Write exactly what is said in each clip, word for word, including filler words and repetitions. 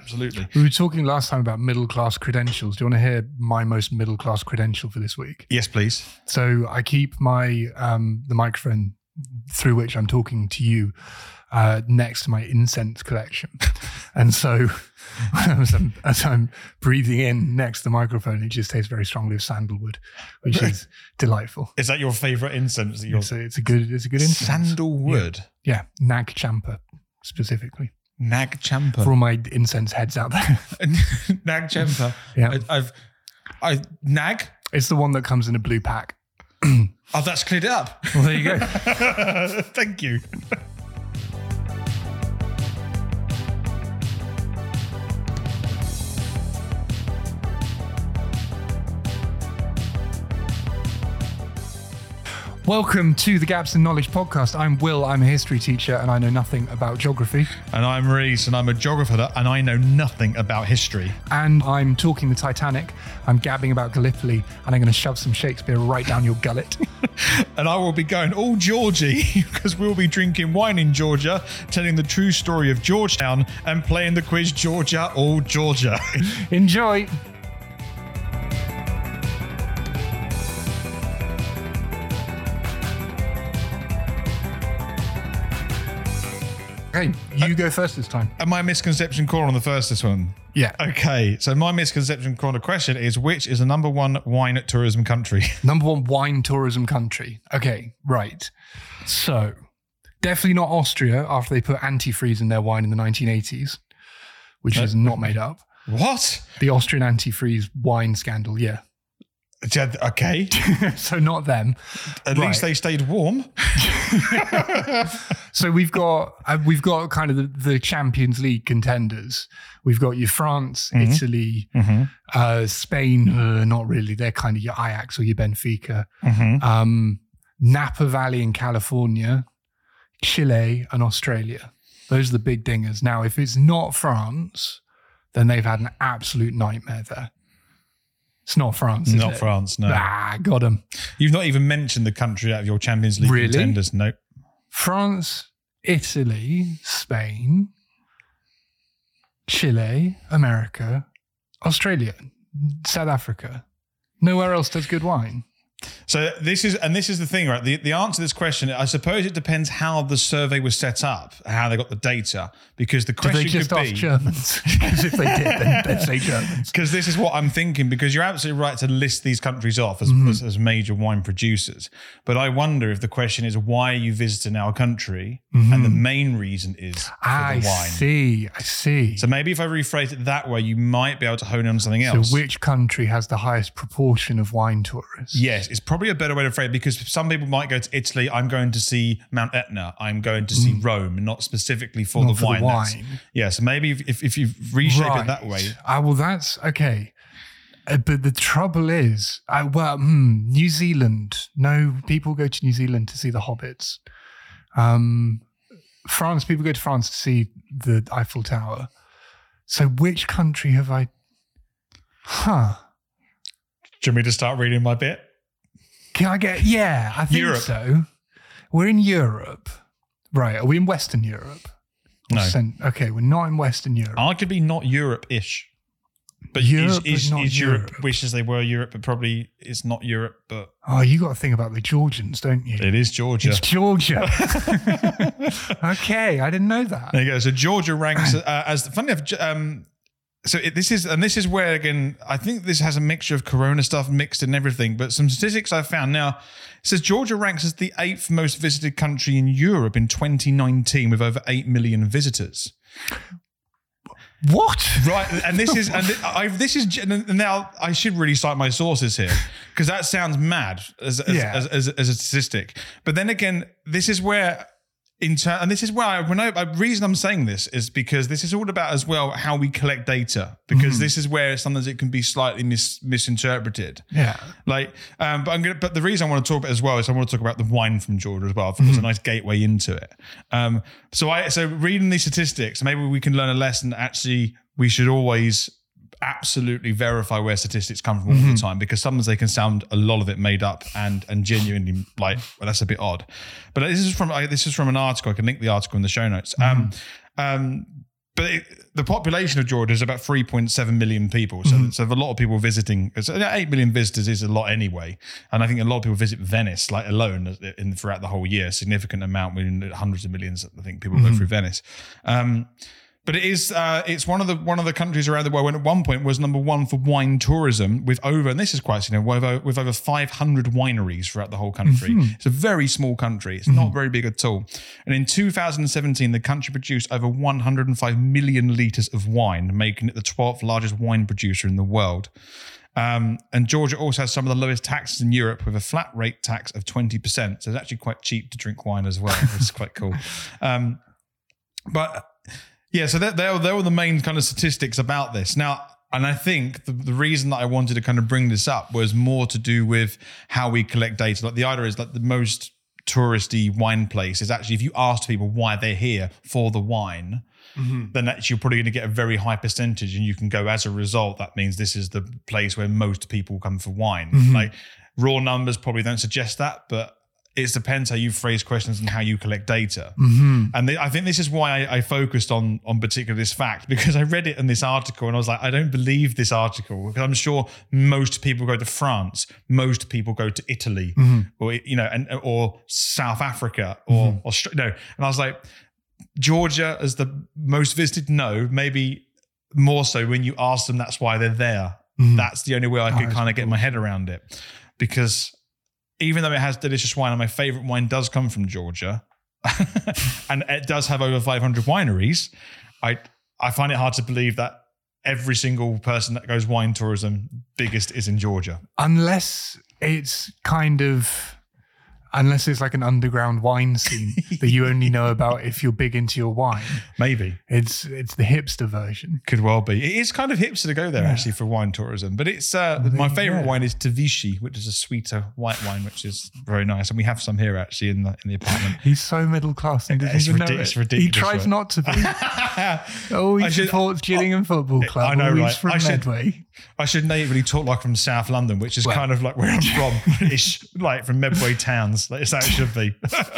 absolutely. We were talking last time about middle-class credentials. Do you want to hear my most middle-class credential for this week? Yes, please. So I keep my um, the microphone through which I'm talking to you uh, next to my incense collection. And so as I'm, as I'm breathing in next to the microphone, it just tastes very strongly of sandalwood, which is delightful. Is that your favourite incense? That you're... It's, a, it's a good it's a good incense. Sandalwood? Yeah, yeah. Nag Champa specifically. Nag Champa. For all my incense heads out there. Nag Champa. Yeah. I, I've, I, Nag? It's the one that comes in a blue pack. Oh, that's cleared it up. Well, there you go. Thank you. Welcome to the Gaps in Knowledge podcast. I'm Will, I'm a history teacher and I know nothing about geography. And I'm Reese and I'm a geographer and I know nothing about history. And I'm talking the Titanic, I'm gabbing about Gallipoli and I'm going to shove some Shakespeare right down your gullet. And I will be going all Georgie because we'll be drinking wine in Georgia, telling the true story of Georgetown and playing the quiz Georgia, all Georgia. Enjoy. Okay, you uh, go first this time. Am I misconception corner on the first this one? Yeah. Okay, so my misconception corner question is, which is the number one wine tourism country? Number one wine tourism country. Okay, right. So, definitely not Austria after they put antifreeze in their wine in the nineteen eighties, which uh, is not made up. What? The Austrian antifreeze wine scandal, yeah. Okay. So not them. At right. least they stayed warm. So we've got uh, we've got kind of the, the Champions League contenders. We've got your France, mm-hmm. Italy, mm-hmm. Uh, Spain. Uh, not really. They're kind of your Ajax or your Benfica. Mm-hmm. Um, Napa Valley in California, Chile, and Australia. Those are the big dingers. Now, if it's not France, then they've had an absolute nightmare there. It's not France, is Not it? France, no. Ah, got them. You've not even mentioned the country out of your Champions League really? contenders, no. France, Italy, Spain, Chile, America, Australia, South Africa. Nowhere else does good wine. So this is, and this is the thing, right? The the answer to this question, I suppose it depends how the survey was set up, how they got the data, because the question did they just could ask be Germans. Because if they did, then they'd say Germans. Because this is what I'm thinking. Because you're absolutely right to list these countries off as, mm. as as major wine producers, but I wonder if the question is, why are you visiting our country? Mm-hmm. And the main reason is for I the wine. I see. I see. So maybe if I rephrase it that way, you might be able to hone in on something else. So which country has the highest proportion of wine tourists? Yes, it's probably a better way to phrase it, because some people might go to Italy. I'm going to see Mount Etna. I'm going to see mm. Rome, not specifically for not the for wine. The wine. Yeah, so maybe if, if, if you reshape right. it that way. Ah, well, that's okay. Uh, but the trouble is, uh, well, hmm, New Zealand. No, people go to New Zealand to see the Hobbits. Um, France, people go to France to see the Eiffel Tower. So which country have I... Huh. Do you want me to start reading my bit? Can I get... Yeah, I think Europe. so. We're in Europe. Right, are we in Western Europe? No. Cent- okay, we're not in Western Europe. Arguably not Europe-ish. But Europe, is, is, but not is Europe, Europe. Wishes they were Europe, but probably it's not Europe. But oh, you got to think about the Georgians, don't you? It is Georgia. It's Georgia. Okay, I didn't know that. There you go. So Georgia ranks uh, as funny enough. Um, so it, this is, and this is where again, I think this has a mixture of Corona stuff mixed in everything. But some statistics I found now, it says Georgia ranks as the eighth most visited country in Europe in twenty nineteen with over eight million visitors. What? Right, and this is and I this is and now I should really cite my sources here, because that sounds mad as as, Yeah. as, as as a statistic. But then again, this is where in turn, and this is why I, when I, the reason I'm saying this is because this is all about as well how we collect data, because mm. this is where sometimes it can be slightly mis, misinterpreted. Yeah. Like, um, but I'm gonna. But the reason I want to talk about it as well is I want to talk about the wine from Georgia as well. I think mm. it's a nice gateway into it. Um, so I so reading these statistics, maybe we can learn a lesson. That actually, we should always absolutely verify where statistics come from all mm-hmm. the time, because sometimes they can sound a lot of it made up and and genuinely like, well, that's a bit odd. But this is from this is from an article. I can link the article in the show notes. Mm-hmm. Um, um, but it, the population of Georgia is about three point seven million people. So, mm-hmm. so a lot of people visiting. So eight million visitors is a lot anyway. And I think a lot of people visit Venice, like alone, in, throughout the whole year. A significant amount, hundreds of millions. I think people mm-hmm. go through Venice. Um, But it is uh, it's one of the one of the countries around the world when at one point was number one for wine tourism with over, and this is quite significant, with over, with over five hundred wineries throughout the whole country. Mm-hmm. It's a very small country. It's mm-hmm. not very big at all. And in two thousand seventeen, the country produced over one hundred five million litres of wine, making it the twelfth largest wine producer in the world. Um, and Georgia also has some of the lowest taxes in Europe with a flat rate tax of twenty percent. So it's actually quite cheap to drink wine as well. It's quite cool. Um, but... Yeah, so they're, they're, they're all the main kind of statistics about this. Now, and I think the, the reason that I wanted to kind of bring this up was more to do with how we collect data. Like the idea is like the most touristy wine place is actually, if you ask people why they're here for the wine, mm-hmm. then actually you're probably going to get a very high percentage, and you can go, as a result, that means this is the place where most people come for wine. Mm-hmm. Like raw numbers probably don't suggest that, but it depends how you phrase questions and how you collect data. Mm-hmm. And the, I think this is why I, I focused on, on particular this fact, because I read it in this article and I was like, I don't believe this article, because I'm sure most people go to France, most people go to Italy, mm-hmm. or, you know, and, or South Africa or mm-hmm. Australia. No. And I was like, Georgia as the most visited? No, maybe more so when you ask them, that's why they're there. Mm-hmm. That's the only way I could oh, kind of get my head around it, because even though it has delicious wine, and my favorite wine does come from Georgia, and it does have over five hundred wineries, I I find it hard to believe that every single person that goes wine tourism, biggest is in Georgia. Unless it's kind of, unless it's like an underground wine scene that you only know about if you're big into your wine. Maybe. It's it's the hipster version. Could well be. It is kind of hipster to go there yeah. actually for wine tourism. But it's uh, well, my favorite yeah. wine is Tavishi, which is a sweeter white wine, which is very nice. And we have some here actually in the in the apartment. He's so middle class and doesn't it's even ridic- know it's it. ridiculous. He tries right? not to be. oh, he I supports should, Gillingham I, Football Club. I know, right? He's from I should, Medway. I should naively talk like from South London, which is well, kind of like where I'm from, ish, like from Medway towns. Like, it's how it should be.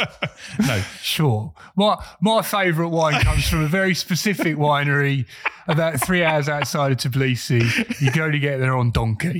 No. Sure. My, my favourite wine comes from a very specific winery about three hours outside of Tbilisi. You can only get there on donkey.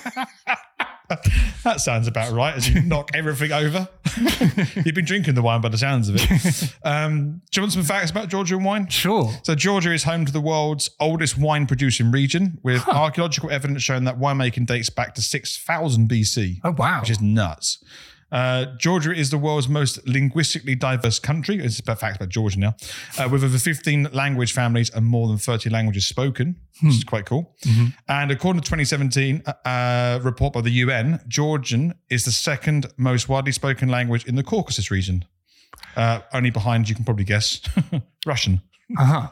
That sounds about right, as you knock everything over. You've been drinking the wine by the sounds of it. Um, do you want some facts about Georgian wine? Sure. So Georgia is home to the world's oldest wine producing region, with huh. archaeological evidence showing that winemaking dates back to six thousand B C. Oh, wow. Which is nuts. Uh, Georgia is the world's most linguistically diverse country. It's about facts about Georgia now, uh, with over fifteen language families and more than thirty languages spoken, hmm. which is quite cool. Mm-hmm. And according to twenty seventeen uh, report by the U N, Georgian is the second most widely spoken language in the Caucasus region. Uh, only behind, you can probably guess, Russian. Uh-huh.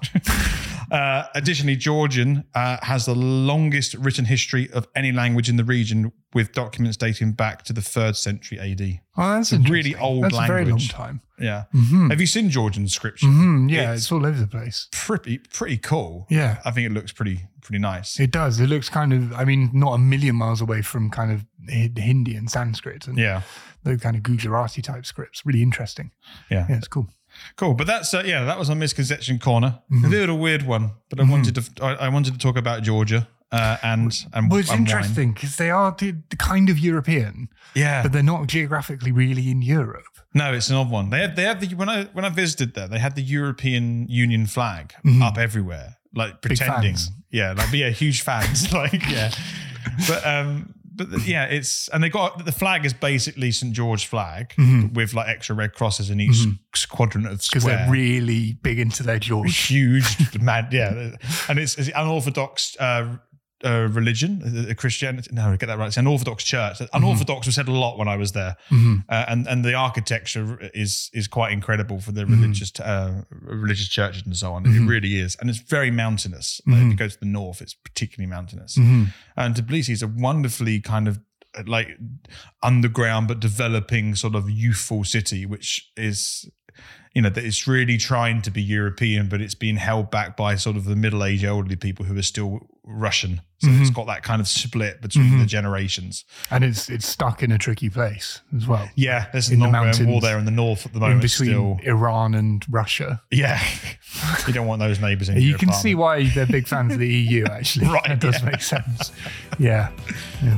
uh, additionally, Georgian uh, has the longest written history of any language in the region, with documents dating back to the third century A D. Oh, that's a really old that's language. That's a very long time. Yeah. Mm-hmm. Have you seen Georgian scripture? Mm-hmm. Yeah, it's, it's all over the place. Pretty, pretty cool. Yeah. I think it looks pretty, pretty nice. It does. It looks kind of, I mean, not a million miles away from kind of Hindi and Sanskrit and yeah. the kind of Gujarati type scripts. Really interesting. Yeah. Yeah, it's cool. Cool, but that's uh, yeah, that was our misconception corner. Mm-hmm. A little weird one, but I mm-hmm. wanted to I, I wanted to talk about Georgia uh, and and well, it's and interesting because they are the, the kind of European, yeah, but they're not geographically really in Europe. No, it's an odd one. They have they have the when I when I visited there, they had the European Union flag mm-hmm. up everywhere, like pretending, yeah, like yeah, huge fans, like yeah, but um. But yeah, it's and they got the flag is basically Saint George's flag mm-hmm. with like extra red crosses in each mm-hmm. quadrant of square. Because they're really big into their George. Huge, mad, yeah. And it's, it's unorthodox uh, uh, religion, a Christianity. No, I get that right. It's an Orthodox church. Mm-hmm. Unorthodox was said a lot when I was there, mm-hmm. uh, and and the architecture is is quite incredible for the religious mm-hmm. uh, religious churches and so on. Mm-hmm. It really is, and it's very mountainous. Like mm-hmm. if you go to the north, it's particularly mountainous. Mm-hmm. And Tbilisi is a wonderfully kind of like underground but developing sort of youthful city, which is, you know, that it's really trying to be European, but it's being held back by sort of the middle-aged elderly people who are still Russian. So mm-hmm. it's got that kind of split between mm-hmm. the generations. And it's it's stuck in a tricky place as well. Yeah, there's a long war there in the north at the moment. In between still. Iran and Russia. Yeah. You don't want those neighbours in You your can apartment. see why they're big fans of the E U, actually. Right. That does yeah. make sense. Yeah. Yeah.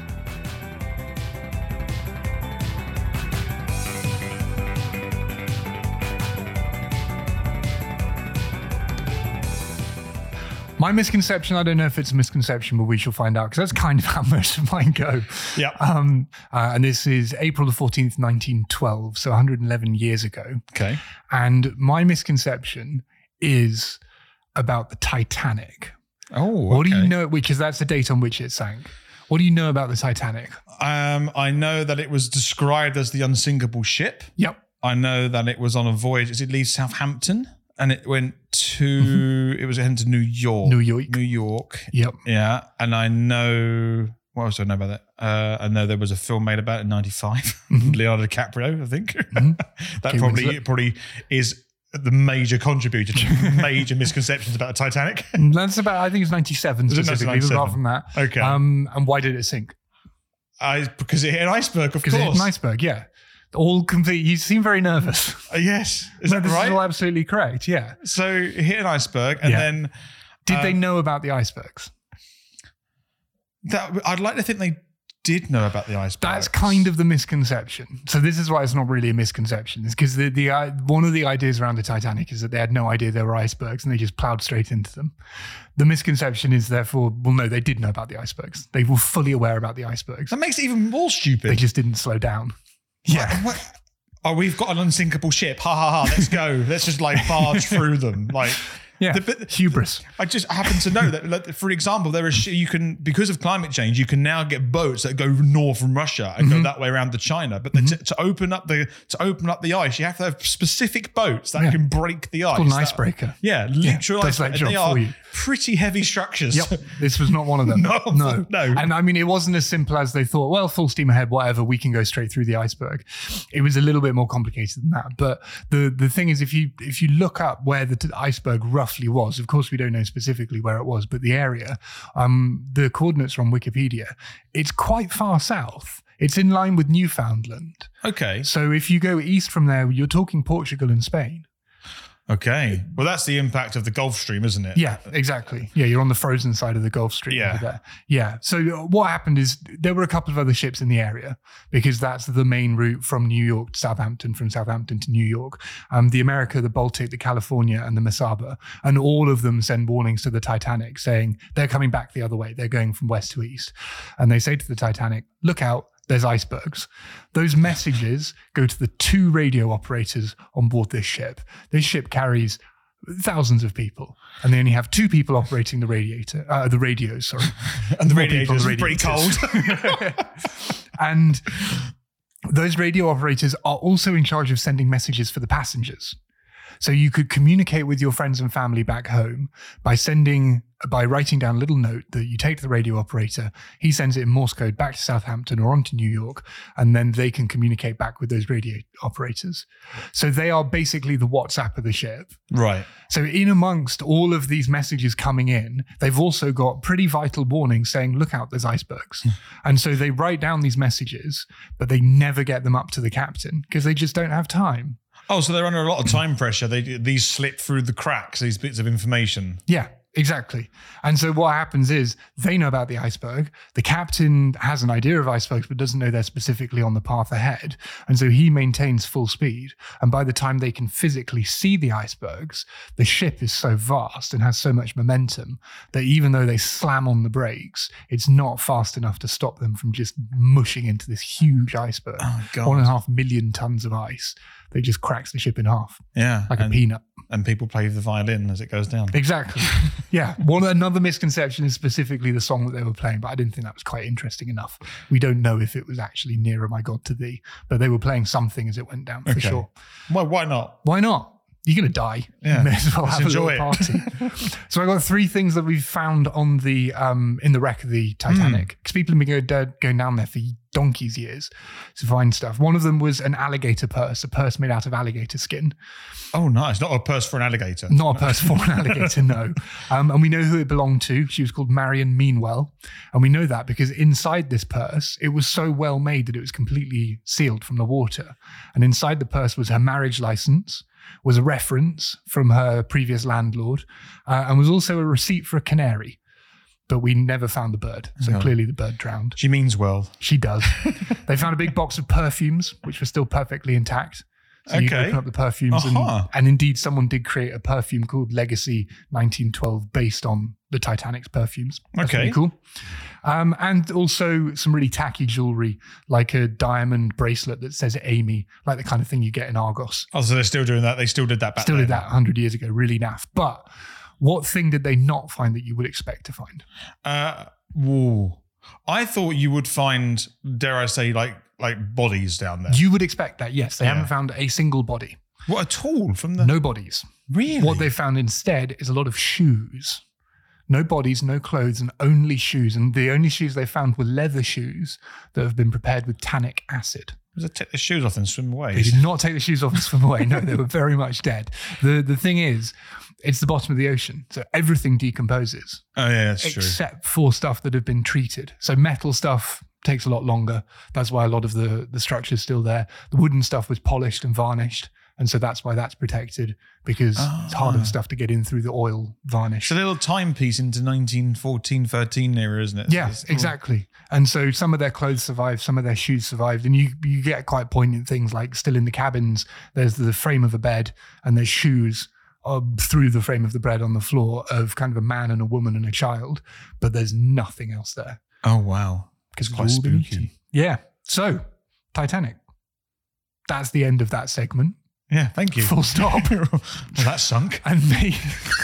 My misconception, I don't know if it's a misconception, but we shall find out, because that's kind of how most of mine go. Yeah. Um, uh, and this is April the fourteenth, nineteen twelve, so one hundred eleven years ago. Okay. And my misconception is about the Titanic. Oh, What okay. do you know, because that's the date on which it sank. What do you know about the Titanic? Um, I know that it was described as the unsinkable ship. Yep. I know that it was on a voyage. Did it leave Southampton? And it went to, mm-hmm. it was heading to New York. New York. New York. Yep. Yeah. And I know, what else do I know about that? Uh, I know there was a film made about it in ninety-five. Mm-hmm. Leonardo DiCaprio, I think. Mm-hmm. that Kate probably Winslet. probably is the major contributor to major misconceptions about the Titanic. That's about, I think it's ninety-seven Was it specifically, ninety-seven? apart from that. Okay. Um, and why did it sink? I, because it hit an iceberg, of Because course. it hit an iceberg, yeah. All complete. You seem very nervous. Uh, yes. Is No, that this right? is all absolutely correct, yeah. So it hit an iceberg, and Yeah. then Did uh, they know about the icebergs? that I'd like to think they did know about the iceberg. That's kind of the misconception. So this is why it's not really a misconception. It's because the, the uh, one of the ideas around the Titanic is that they had no idea there were icebergs and they just plowed straight into them. The misconception is therefore, well, no, they did know about the icebergs. They were fully aware about the icebergs. That makes it even more stupid. They just didn't slow down. Yeah. What, what? Oh, we've got an unsinkable ship. Ha ha ha. Let's go. Let's just like barge through them. Like, Yeah. the, but Hubris. I just happen to know that, like, for example, there is you can because of climate change, you can now get boats that go north from Russia and Mm-hmm. go that way around to China. But the, to, to open up the to open up the ice, you have to have specific boats that Yeah. can break the ice. Called an That- icebreaker. Yeah, literal does that ice. job They for are you. pretty heavy structures. Yep. This was not one of them. No, no. no. And I mean, it wasn't as simple as they thought, well, full steam ahead, whatever, we can go straight through the iceberg. It was a little bit more complicated than that. But the, the thing is, if you if you look up where the t- iceberg roughly was, of course, we don't know specifically where it was, but the area, um, the coordinates are on Wikipedia. It's quite far south. It's in line with Newfoundland. Okay. So if you go east from there, you're talking Portugal and Spain. Okay. Well, that's the impact of the Gulf Stream, isn't it? Yeah, exactly. Yeah, you're on the frozen side of the Gulf Stream Yeah. over there. Yeah. So uh, what happened is there were a couple of other ships in the area because that's the main route from New York to Southampton, from Southampton to New York. Um, the America, the Baltic, the California, and the Mesaba. And all of them send warnings to the Titanic saying they're coming back the other way. They're going from west to east. And they say to the Titanic, look out. There's icebergs. Those messages go to the two radio operators on board this ship. This ship carries thousands of people, and they only have two people operating the radiator, uh, the radios. Sorry, And the More radiators people are on the pretty cold. radiators. And those radio operators are also in charge of sending messages for the passengers. So you could communicate with your friends and family back home by sending, by writing down a little note that you take to the radio operator. He sends it in Morse code back to Southampton or on to New York, and then they can communicate back with those radio operators. So they are basically the WhatsApp of the ship. Right. So in amongst all of these messages coming in, they've also got pretty vital warnings saying, look out, there's icebergs. And so they write down these messages, but they never get them up to the captain because they just don't have time. Oh, so they're under a lot of time pressure. They these slip through the cracks, these bits of information. Yeah, exactly. And so what happens is they know about the iceberg. The captain has an idea of icebergs, but doesn't know they're specifically on the path ahead. And so he maintains full speed. And by the time they can physically see the icebergs, the ship is so vast and has so much momentum that even though they slam on the brakes, it's not fast enough to stop them from just mushing into this huge iceberg. Oh, God. One and a half million tons of ice. That just cracks the ship in half. Yeah. Like and, a peanut. And people play the violin as it goes down. Exactly. Yeah. One another misconception is specifically the song that they were playing, but I didn't think that was quite interesting enough. We don't know if it was actually Nearer My God to Thee, but they were playing something as it went down for Okay. sure. Why, why not? Why not? you're going to die. Yeah. You may as well Let's have a enjoy little it. party. So I got three things that we've found on the um, in the wreck of the Titanic, because people have been going, uh, going down there for donkey's years to find stuff. One of them was an alligator purse, a purse made out of alligator skin. Oh, nice. Not a purse for an alligator. Not a purse for an alligator, no. Um, and we know who it belonged to. She was called Marion Meanwell. And we know that because inside this purse, it was so well made that it was completely sealed from the water. And inside the purse was her marriage license, was a reference from her previous landlord, uh, and was also a receipt for a canary. But we never found the bird. So No. clearly the bird drowned. She means well. She does. They found a big box of perfumes, which were still perfectly intact. So you Okay. open up the perfumes, Uh-huh. and, and indeed someone did create a perfume called Legacy nineteen twelve based on the Titanic's perfumes. That's Okay. really cool. Um, and also some really tacky jewelry, like a diamond bracelet that says Amy, like the kind of thing you get in Argos. Oh, so they're still doing that. They still did that back Still then. did that one hundred years ago, really naff. But what thing did they not find that you would expect to find? Uh, whoa. I thought you would find, dare I say, like like bodies down there. You would expect that, yes. They Yeah. haven't found a single body. What, at all from the... No bodies. Really? What they found instead is a lot of shoes. No bodies, no clothes, and only shoes. And the only shoes they found were leather shoes that have been prepared with tannic acid. Does it take the shoes off and swim away? They did not take the shoes off and swim away. No, they were very much dead. The the thing is, it's the bottom of the ocean. So everything decomposes Oh, yeah, that's true. except for stuff that have been treated. So metal stuff takes a lot longer. That's why a lot of the, the structure is still there. The wooden stuff was polished and varnished. And so that's why that's protected, because it's harder Ah. stuff to get in through the oil varnish. It's a little timepiece into nineteen fourteen, thirteen era, isn't it? Yeah, It's- exactly. And so some of their clothes survived, some of their shoes survived, and you you get quite poignant things like still in the cabins, there's the frame of a bed and there's shoes uh, through the frame of the bed on the floor of kind of a man and a woman and a child, but there's nothing else there. Oh, wow. It's quite all been spooky. eaten. Yeah. So, Titanic. That's the end of that segment. Yeah, thank you. Full stop. Well, that sunk. And me.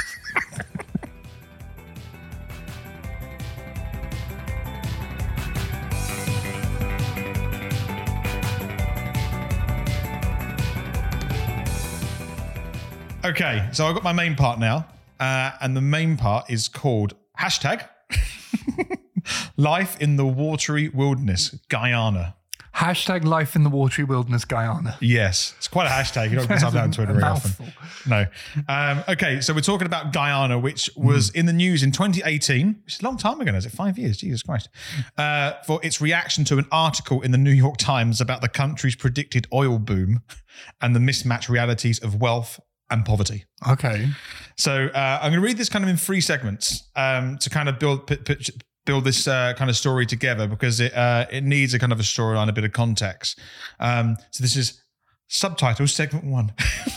Okay, so I've got my main part now, uh, and the main part is called hashtag Life in the Watery Wilderness, Guyana. Hashtag life in the watery wilderness, Guyana. Yes, it's quite a hashtag. You don't get type that on Twitter very often. Mouthful. No. Um, okay, so we're talking about Guyana, which was in the news in twenty eighteen, which is a long time ago now. Is it five years? Jesus Christ. Uh, for its reaction to an article in the New York Times about the country's predicted oil boom and the mismatched realities of wealth and poverty. Okay. So uh, I'm going to read this kind of in three segments um, to kind of build p- p- build this uh, kind of story together, because it uh, it needs a kind of a storyline, a bit of context. Um, so this is subtitles, segment one.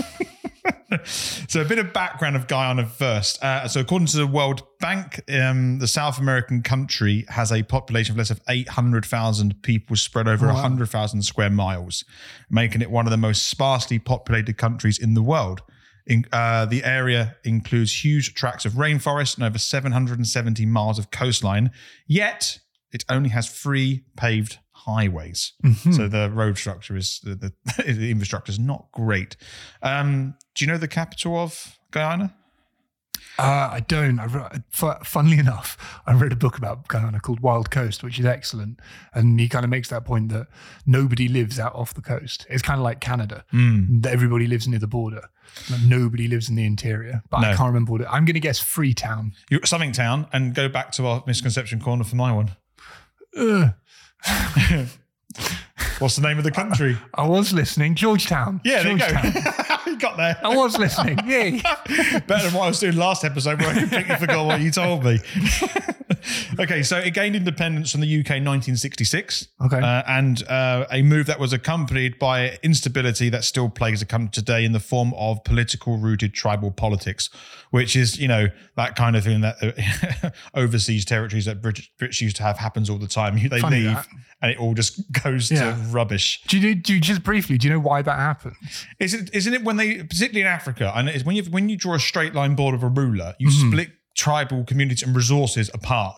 So a bit of background of Guyana first. Uh, so according to the World Bank, um, the South American country has a population of less of eight hundred thousand people spread over Wow. one hundred thousand square miles, making it one of the most sparsely populated countries in the world. In, uh, the area includes huge tracts of rainforest and over seven hundred seventy miles of coastline, yet it only has three paved highways. So the road structure is, the, the, the infrastructure is not great. Um, do you know the capital of Guyana? Uh, I don't. I re- fu- funnily enough, I read a book about Guyana called Wild Coast, which is excellent. And he kind of makes that point that nobody lives out off the coast. It's kind of like Canada. That everybody lives near the border. Like nobody lives in the interior. But No. I can't remember what it I'm going to guess Freetown. You're at something town, and go back to our misconception corner for my one. Ugh. What's the name of the country? I was listening. Georgetown. Yeah, there you go. Georgetown. You got there. I was listening. Yay. Better than what I was doing last episode where I completely forgot what you told me. Okay, so it gained independence from the U K in nineteen sixty-six. Okay. Uh, and uh, a move that was accompanied by instability that still plagues the country today in the form of political rooted tribal politics, which is, you know, that kind of thing that uh, overseas territories that British, British used to have happens all the time. They Funny leave that. and it all just goes Yeah. to rubbish. Do you, do you just briefly, do you know why that happened? Is it, isn't it when they, particularly in Africa, and it's when you when you draw a straight line board of a ruler, Mm-hmm. you split tribal communities and resources apart.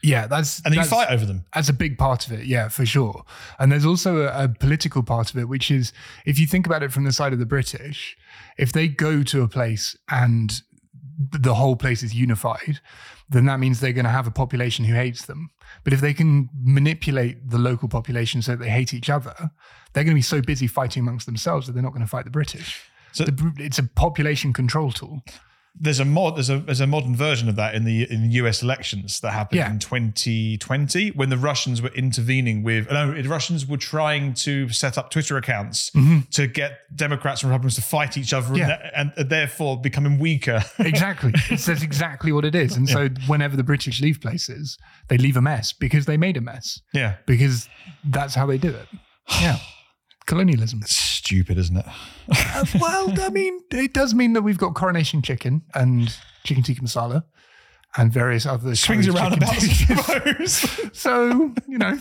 Yeah, that's and then that's, you fight over them. That's a big part of it, yeah, for sure. And there's also a, a political part of it, which is, if you think about it from the side of the British, if they go to a place and the whole place is unified, then that means they're going to have a population who hates them. But if they can manipulate the local population so that they hate each other, they're going to be so busy fighting amongst themselves that they're not going to fight the British. So the, it's a population control tool. There's a mod. There's a there's a modern version of that in the in the U S elections that happened Yeah. in twenty twenty when the Russians were intervening with. No, the Russians were trying to set up Twitter accounts to get Democrats and Republicans to fight each other, Yeah. and, and therefore becoming weaker. Exactly. It's, that's exactly what it is. And so whenever the British leave places, they leave a mess because they made a mess. Yeah, Because that's how they do it. Yeah. Colonialism. stupid, isn't it? Uh, well, I mean, it does mean that we've got coronation chicken and chicken tikka masala and various other Swings curry around chicken about, I dishes. suppose. So, you know,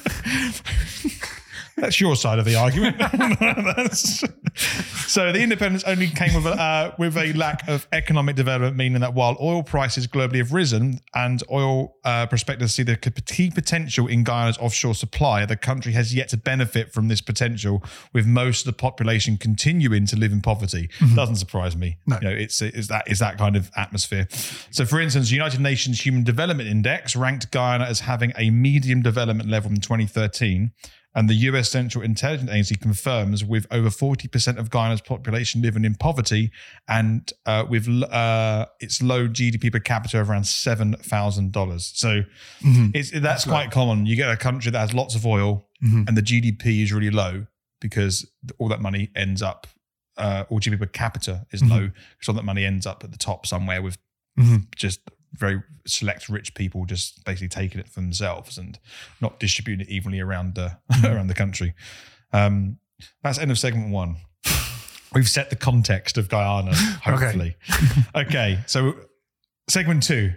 That's your side of the argument. That's- so the independence only came with a, uh, with a lack of economic development, meaning that while oil prices globally have risen and oil uh, prospectors see the key potential in Guyana's offshore supply, the country has yet to benefit from this potential, with most of the population continuing to live in poverty. Mm-hmm. Doesn't surprise me. No. You know, it's, it's that is that kind of atmosphere. So, for instance, the United Nations Human Development Index ranked Guyana as having a medium development level in twenty thirteen. And the U S Central Intelligence Agency confirms with over forty percent of Guyana's population living in poverty and uh, with uh, its low G D P per capita of around seven thousand dollars. So mm-hmm. it's, that's, that's quite low. Common. You get a country that has lots of oil mm-hmm. and the G D P is really low because all that money ends up, uh, or G D P per capita is mm-hmm. low because all that money ends up at the top somewhere with mm-hmm. just very select rich people just basically taking it for themselves and not distributing it evenly around the around the country. Um, that's end of segment one. We've set the context of Guyana, hopefully. Okay. okay, so segment two.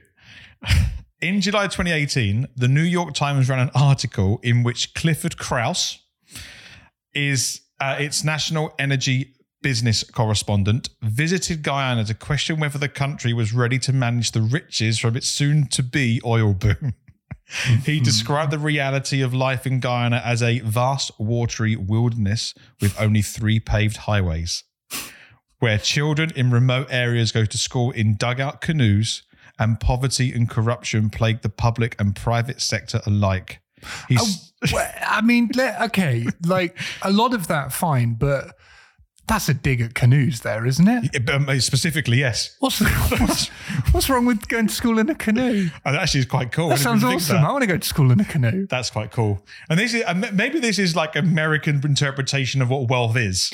In July twenty eighteen, the New York Times ran an article in which Clifford Krause is uh, its national energy business correspondent visited Guyana to question whether the country was ready to manage the riches from its soon-to-be oil boom. He described the reality of life in Guyana as a vast, watery wilderness with only three paved highways, where children in remote areas go to school in dugout canoes, and poverty and corruption plague the public and private sector alike. He's oh, well, I mean, okay, like a lot of that, fine, but that's a dig at canoes there, isn't it? Um, specifically, yes. What's, what's what's wrong with going to school in a canoe? And that actually is quite cool. That sounds awesome. That. I want to go to school in a canoe. That's quite cool. And this is maybe this is like American interpretation of what wealth is.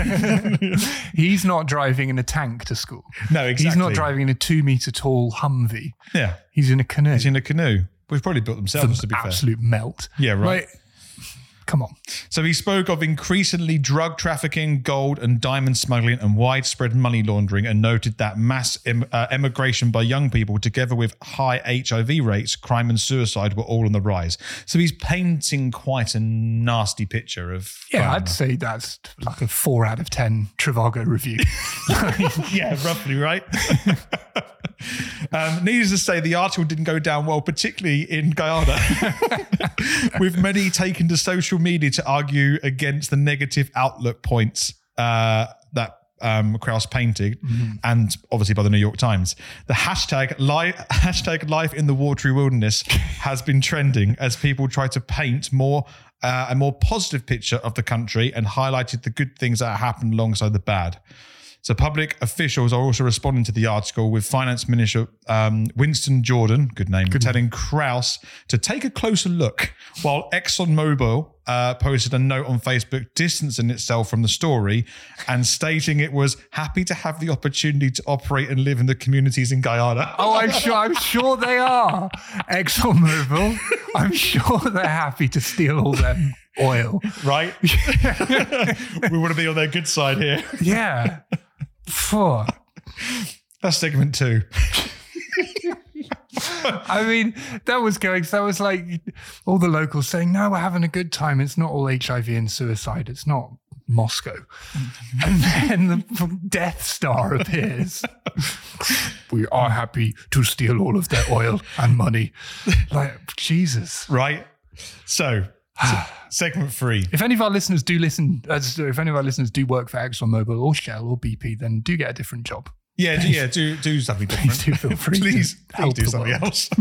He's not driving in a tank to school. No, exactly. He's not driving in a two meter tall Humvee. Yeah. He's in a canoe. He's in a canoe. We've probably built themselves, the to be fair. Absolute melt. Yeah, right. Like, come on. So he spoke of increasingly drug trafficking, gold and diamond smuggling and widespread money laundering, and noted that mass em- uh, emigration by young people together with high H I V rates, crime and suicide were all on the rise. So he's painting quite a nasty picture of... Yeah, Guyana. I'd say that's like a four out of ten Trivago review. Yeah, roughly, right? Um, needless to say, the article didn't go down well, particularly in Guyana, with many taking to social media to argue against the negative outlook points uh, that um, Krause painted, mm-hmm. and obviously by the New York Times. The hashtag, li- hashtag life in the watery wilderness has been trending as people try to paint more uh, a more positive picture of the country and highlighted the good things that happened alongside the bad. So public officials are also responding to the article, with Finance Minister um, Winston Jordan, good name, good telling name. Krause to take a closer look, while ExxonMobil uh, posted a note on Facebook distancing itself from the story and stating it was happy to have the opportunity to operate and live in the communities in Guyana. Oh, I'm sure, I'm sure they are. ExxonMobil, I'm sure they're happy to steal all them oil. Right? We want to be on their good side here. Yeah. Four. That's segment two. I mean, that was going, that was like all the locals saying, no, we're having a good time. It's not all H I V and suicide. It's not Moscow. And then the Death Star appears. We are happy to steal all of their oil and money. Like, Jesus. Right? So, so segment three. If any of our listeners do listen, uh, if any of our listeners do work for ExxonMobil or Shell or B P, then do get a different job. Yeah, do, yeah, do do something different. Please do feel free please, to please help do the something world. else.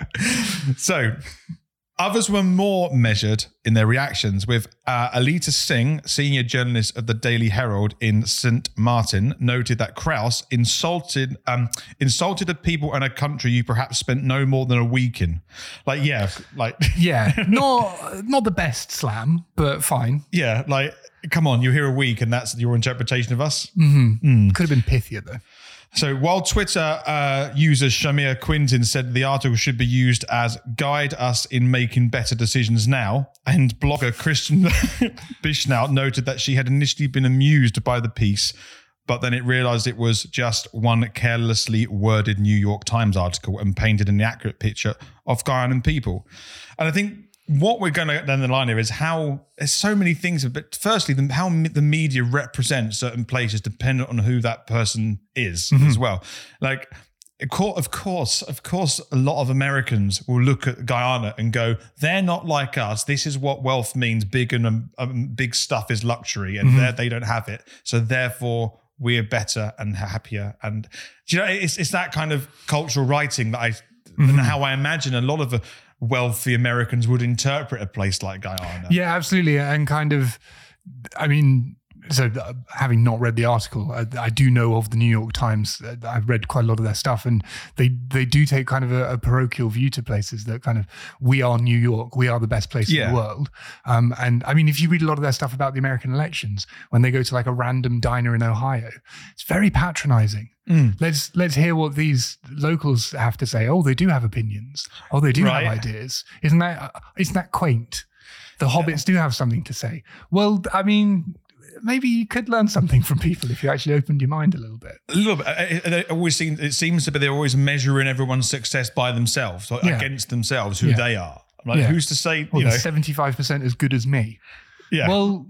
So, others were more measured in their reactions, with uh, Alita Singh, senior journalist of the Daily Herald in Saint Martin, noted that Krauss insulted um, insulted a people and a country you perhaps spent no more than a week in. Like, yeah, like Yeah, not not the best slam, but fine. yeah, like come on, you're here a week and that's your interpretation of us. Mm-hmm. Mm. Could have been pithier though. So while Twitter uh, user Shamir Quintin said the article should be used as guide us in making better decisions now, and blogger Christian Bishnau noted that she had initially been amused by the piece, but then it realized it was just one carelessly worded New York Times article and painted an inaccurate picture of Guyanan people. And I think what we're going to get down the line here is how there's so many things, but firstly, the, how the media represents certain places dependent on who that person is mm-hmm. as well. Like, of course, of course, a lot of Americans will look at Guyana and go, they're not like us. This is what wealth means. Big and um, um, big stuff is luxury, and mm-hmm. they don't have it. So therefore, we're better and happier. And do you know, it's it's that kind of cultural writing that I, mm-hmm. and how I imagine a lot of the wealthy Americans would interpret a place like Guyana. Yeah, absolutely. And kind of, I mean, so uh, having not read the article, I, I do know of the New York Times. Uh, I've read quite a lot of their stuff, and they they do take kind of a, a parochial view to places that kind of, we are New York, we are the best place yeah. in the world. Um, and I mean, if you read a lot of their stuff about the American elections, when they go to like a random diner in Ohio, it's very patronizing. Mm. Let's let's hear what these locals have to say. Oh, they do have opinions. Oh, they do right. have ideas. Isn't that uh, isn't that quaint? The hobbits yeah. do have something to say. Well, I mean, maybe you could learn something from people if you actually opened your mind a little bit. A little bit. It, it always seems it seems to be they're always measuring everyone's success by themselves, like yeah. against themselves, who yeah. they are. Like, yeah. who's to say? Well, you know, seventy-five percent as good as me. Yeah. Well,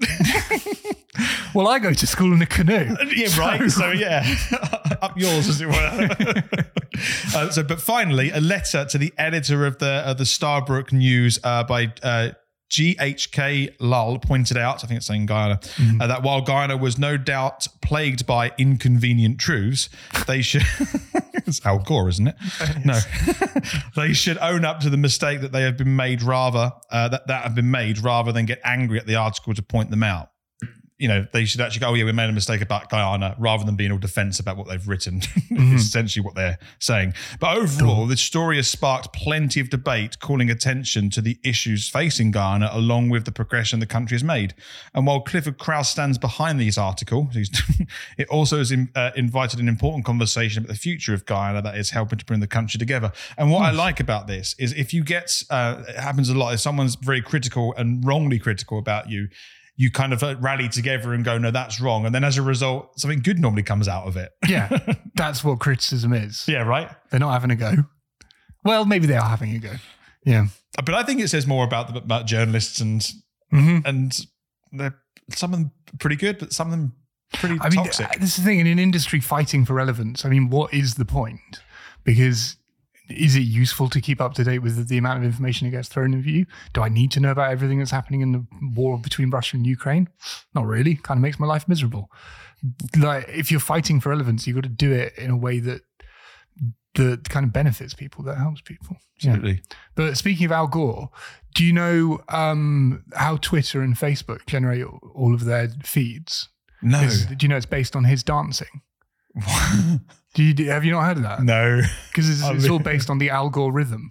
well, I go to school in a canoe. Yeah, so. right. So yeah, up yours as it were. uh, so, but finally, a letter to the editor of the of the Starbrook News uh, by uh, G H K Lull pointed out, I think it's saying Guyana, mm. uh, that while Guyana was no doubt plagued by inconvenient truths, they should. It's Al Gore, isn't it? No, they should own up to the mistake that they have been made, rather uh, that that have been made, rather than get angry at the article to point them out. You know, they should actually go, oh yeah, we made a mistake about Guyana, rather than being all defense about what they've written. Mm-hmm. It's essentially what they're saying. But overall, the story has sparked plenty of debate, calling attention to the issues facing Guyana, along with the progression the country has made. And while Clifford Krauss stands behind these articles, it also has in, uh, invited an important conversation about the future of Guyana that is helping to bring the country together. And what mm. I like about this is if you get, uh, it happens a lot, if someone's very critical and wrongly critical about you, you kind of rally together and go, no, that's wrong. And then as a result, something good normally comes out of it. Yeah, that's what criticism is. Yeah, right? They're not having a go. Well, maybe they are having a go. Yeah. But I think it says more about the, about journalists and mm-hmm. and they're, some of them pretty good, but some of them pretty I mean, toxic. This is the thing, in an industry fighting for relevance, I mean, what is the point? Because is it useful to keep up to date with the amount of information that gets thrown at you? Do I need to know about everything that's happening in the war between Russia and Ukraine? Not really. Kind of makes my life miserable. Like, if you're fighting for relevance, you've got to do it in a way that that kind of benefits people, that helps people. Absolutely. Yeah. But speaking of Al Gore, do you know um, how Twitter and Facebook generate all of their feeds? No. Do you know it's based on his dancing? Do you, have you not heard of that? No. Because it's, it's all based on the Al Gore rhythm.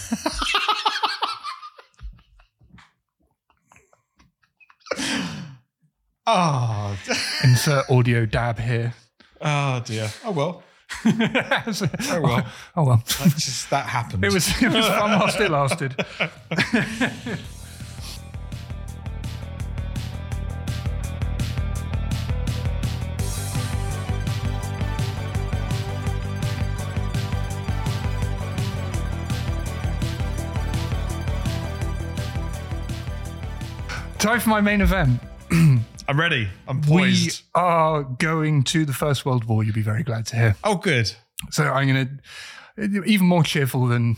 Oh. Insert audio dab here. Oh, dear. Oh, well. so, oh, well. Oh, well. That, just, that happened. It was, it was fun whilst it lasted. Time for my main event. I'm ready. I'm We poised. are going to the First World War, you'll be very glad to hear. Oh, good. So I'm going to, even more cheerful than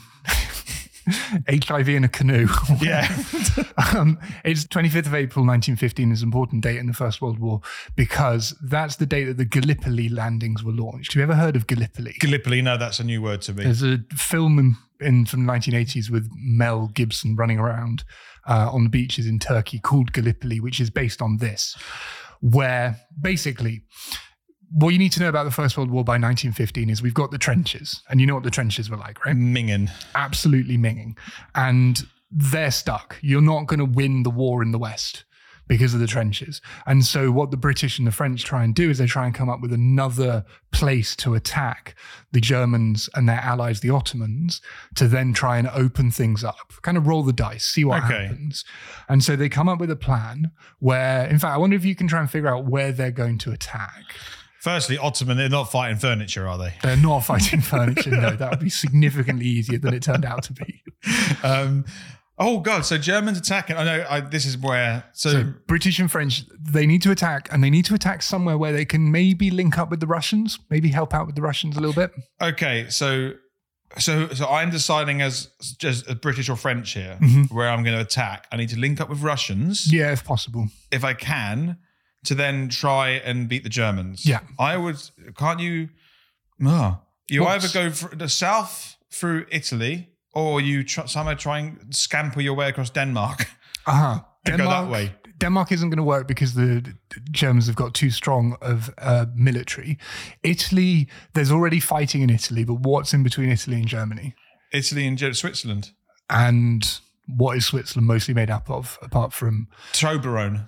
H I V in a canoe. Yeah. um, it's twenty-fifth of April nineteen fifteen is an important date in the First World War because that's the date that the Gallipoli landings were launched. Have you ever heard of Gallipoli? Gallipoli, no, that's a new word to me. There's a film in, in from the nineteen eighties with Mel Gibson running around uh, on the beaches in Turkey called Gallipoli, which is based on this, where basically what you need to know about the First World War by nineteen fifteen is we've got the trenches, and you know what the trenches were like, right? Minging. Absolutely minging. And they're stuck. You're not going to win the war in the West because of the trenches. And so what the British and the French try and do is they try and come up with another place to attack the Germans and their allies, the Ottomans, to then try and open things up, kind of roll the dice, see what Okay. happens. And so they come up with a plan where, in fact, I wonder if you can try and figure out where they're going to attack. Firstly, Ottoman, they're not fighting furniture, are they? They're not fighting furniture. No, that would be significantly easier than it turned out to be. Um, oh, God. So Germans attacking. I know I, this is where. So, So British and French, they need to attack, and they need to attack somewhere where they can maybe link up with the Russians, maybe help out with the Russians a little bit. okay. So, so, so I'm deciding as just a British or French here where I'm going to attack. I need to link up with Russians Yeah, if possible. if I can to then try and beat the Germans. Yeah. I would. Can't you? Oh, you What's- either go for the south through Italy or you try, somehow try and scamper your way across Denmark. Uh-huh. And go that way. Denmark isn't going to work because the the Germans have got too strong of uh, military. Italy, there's already fighting in Italy, but what's in between Italy and Germany? Italy and Ge- Switzerland. And what is Switzerland mostly made up of, apart from Toblerone.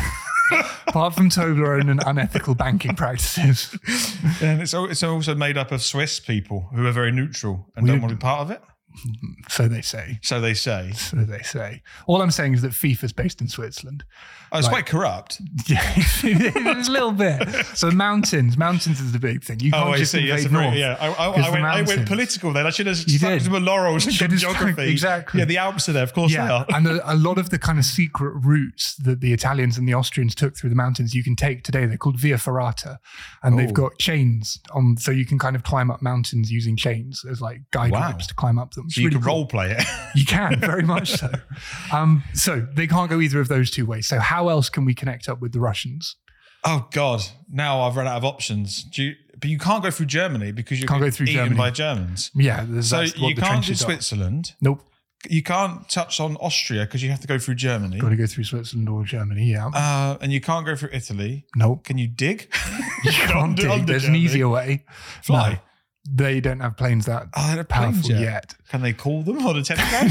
apart from Toblerone and unethical banking practices? And it's, al- it's also made up of Swiss people who are very neutral and We- don't want to be part of it. So they say. So they say. So they say. All I'm saying is that FIFA's based in Switzerland. Oh, it's Like- quite corrupt. Yeah, a little bit. So mountains, mountains is the big thing. You can't Oh, I just see. Yes, invade very, north. yeah. I, I, 'Cause I, the went, I went mountains. political then. I should have You stuck did. to my laurels and Should have stuck- geography. exactly. Yeah, the Alps are there. Of course they Yeah, are. and a, a lot of the kind of secret routes that the Italians and the Austrians took through the mountains you can take today. They're called Via Ferrata, and Oh. they've got chains on, so you can kind of climb up mountains using chains as like guide Wow. ropes to climb up them. It's So you really can cool. role play it. You can, very much so. Um, so they can't go either of those two ways. So how else can we connect up with the Russians? Oh, God. Now I've run out of options. Do you, but you can't go through Germany because you Can't get go through eaten Germany. by Germans. Yeah, there's, So that's what you the can't do trenches are. Switzerland. Nope, You can't touch on Austria because you have to go through Germany. got to go through Switzerland or Germany. Yeah, Uh, and you can't go through Italy. nope. Can you dig? You can't Under- dig. under There's Germany. an easier way. Fly. No, they don't have planes that Oh, they're planes powerful yet. yet. Can they call them on a telegram?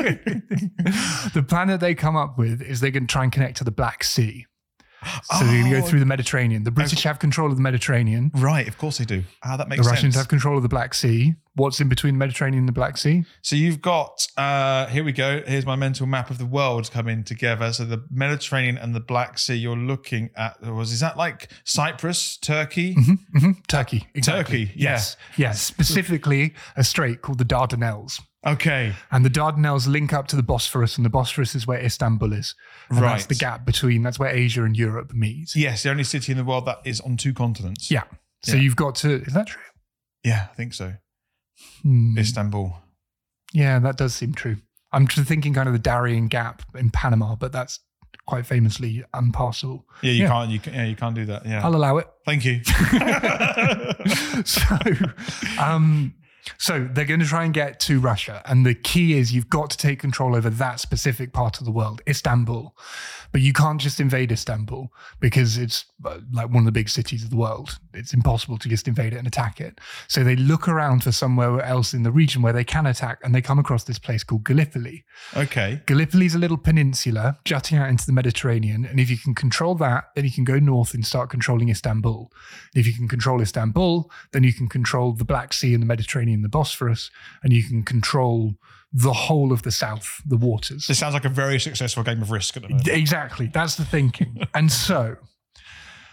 The plan that they come up with is they're going to try and connect to the Black Sea. So they're going to Oh. go through the Mediterranean. The British have control of the Mediterranean. Right, of course they do. Ah, that The makes Russians sense. have control of the Black Sea. What's in between the Mediterranean and the Black Sea? So you've got, uh, here we go. Here's my mental map of the world coming together. So the Mediterranean and the Black Sea you're looking at, was is that like Cyprus, Turkey? hmm Turkey. Exactly. Turkey, yeah. Yes. Yes. Specifically a strait called the Dardanelles. Okay. And the Dardanelles link up to the Bosphorus, and the Bosphorus is where Istanbul is. And Right. that's the gap between, that's where Asia and Europe meet. Yes, the only city in the world that is on two continents. Yeah. So Yeah. you've got to, is that true? Yeah, I think so. Hmm. Istanbul. Yeah, that does seem true. I'm just thinking kind of the Darien Gap in Panama, but that's quite famously unpassable. Yeah, you Yeah. can't. You can, yeah, you can't do that. Yeah. I'll allow it. Thank you. so, um, so they're going to try and get to Russia, and the key is you've got to take control over that specific part of the world, Istanbul. But you can't just invade Istanbul because it's uh, like one of the big cities of the world. It's impossible to just invade it and attack it. So they look around for somewhere else in the region where they can attack, and they come across this place called Gallipoli. Okay. Gallipoli is a little peninsula jutting out into the Mediterranean. And if you can control that, then you can go north and start controlling Istanbul. If you can control Istanbul, then you can control the Black Sea and the Mediterranean, the Bosphorus, and you can control the whole of the south, the waters. This sounds like a very successful game of Risk at the moment. Exactly. That's the thinking. And so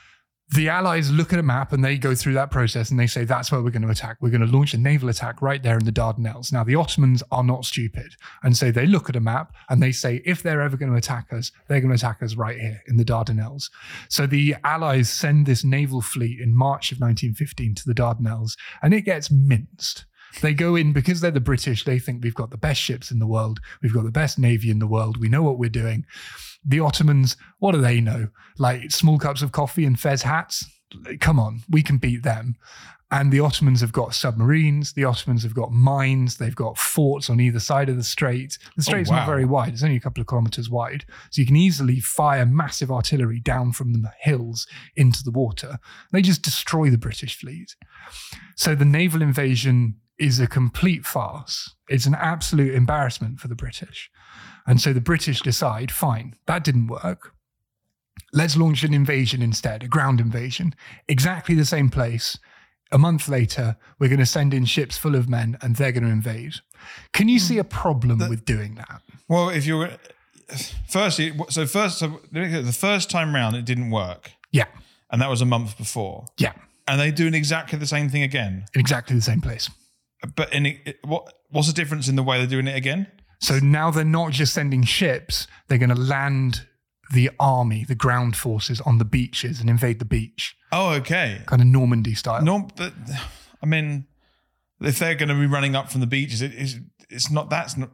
The Allies look at a map and they go through that process and they say, that's where we're going to attack. We're going to launch a naval attack right there in the Dardanelles. Now, the Ottomans are not stupid. And so they look at a map and they say, if they're ever going to attack us, they're going to attack us right here in the Dardanelles. So the Allies send this naval fleet in March of nineteen fifteen to the Dardanelles, and it gets minced. They go in because they're the British. They think we've got the best ships in the world. We've got the best navy in the world. We know what we're doing. The Ottomans, what do they know? Like small cups of coffee and fez hats? Come on, we can beat them. And the Ottomans have got submarines. The Ottomans have got mines. They've got forts on either side of the strait. The strait's oh, wow. not very wide. It's only a couple of kilometers wide. So you can easily fire massive artillery down from the hills into the water. They just destroy the British fleet. So the naval invasion is a complete farce. It's an absolute embarrassment for the British. And so the British decide, fine, that didn't work. Let's launch an invasion instead, a ground invasion. Exactly the same place. A month later, we're going to send in ships full of men and they're going to invade. Can you see a problem the, with doing that? Well, if you're... Firstly, so first, so the first time round, it didn't work. Yeah. And that was a month before. Yeah. And they're doing exactly the same thing again. In exactly the same place. But in it, what what's the difference in the way they're doing it again? So now they're not just sending ships, they're going to land the army, the ground forces on the beaches and invade the beach. Oh, okay. Kind of Normandy style. No, but I mean, if they're going to be running up from the beaches, it, it's, it's not, that's not,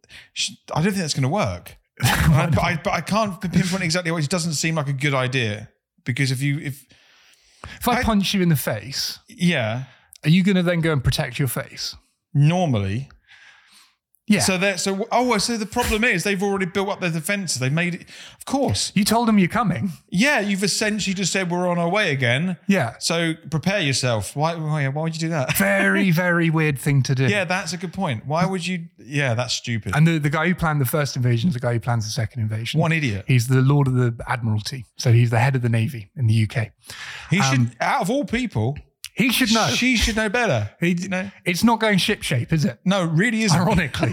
I don't think that's going to work. but, I, but I can't pinpoint exactly what, it doesn't seem like a good idea. Because if you, if... If I, I punch you in the face... Yeah. Are you going to then go and protect your face? Normally. Yeah. So that so oh so the problem is they've already built up their defences. They've made it. Of course. You told them you're coming. Yeah, you've essentially just said we're on our way again. Yeah. So prepare yourself. Why why, why would you do that? Very, very weird thing to do. Yeah, that's a good point. Why would you? Yeah, that's stupid. And the, the guy who planned the first invasion is the guy who plans the second invasion. One idiot. He's the Lord of the Admiralty. So he's the head of the Navy in the U K. He um, should, out of all people... He should know. She should know better. He, you know? It's not going ship-shape, is it? No, it really isn't. Ironically.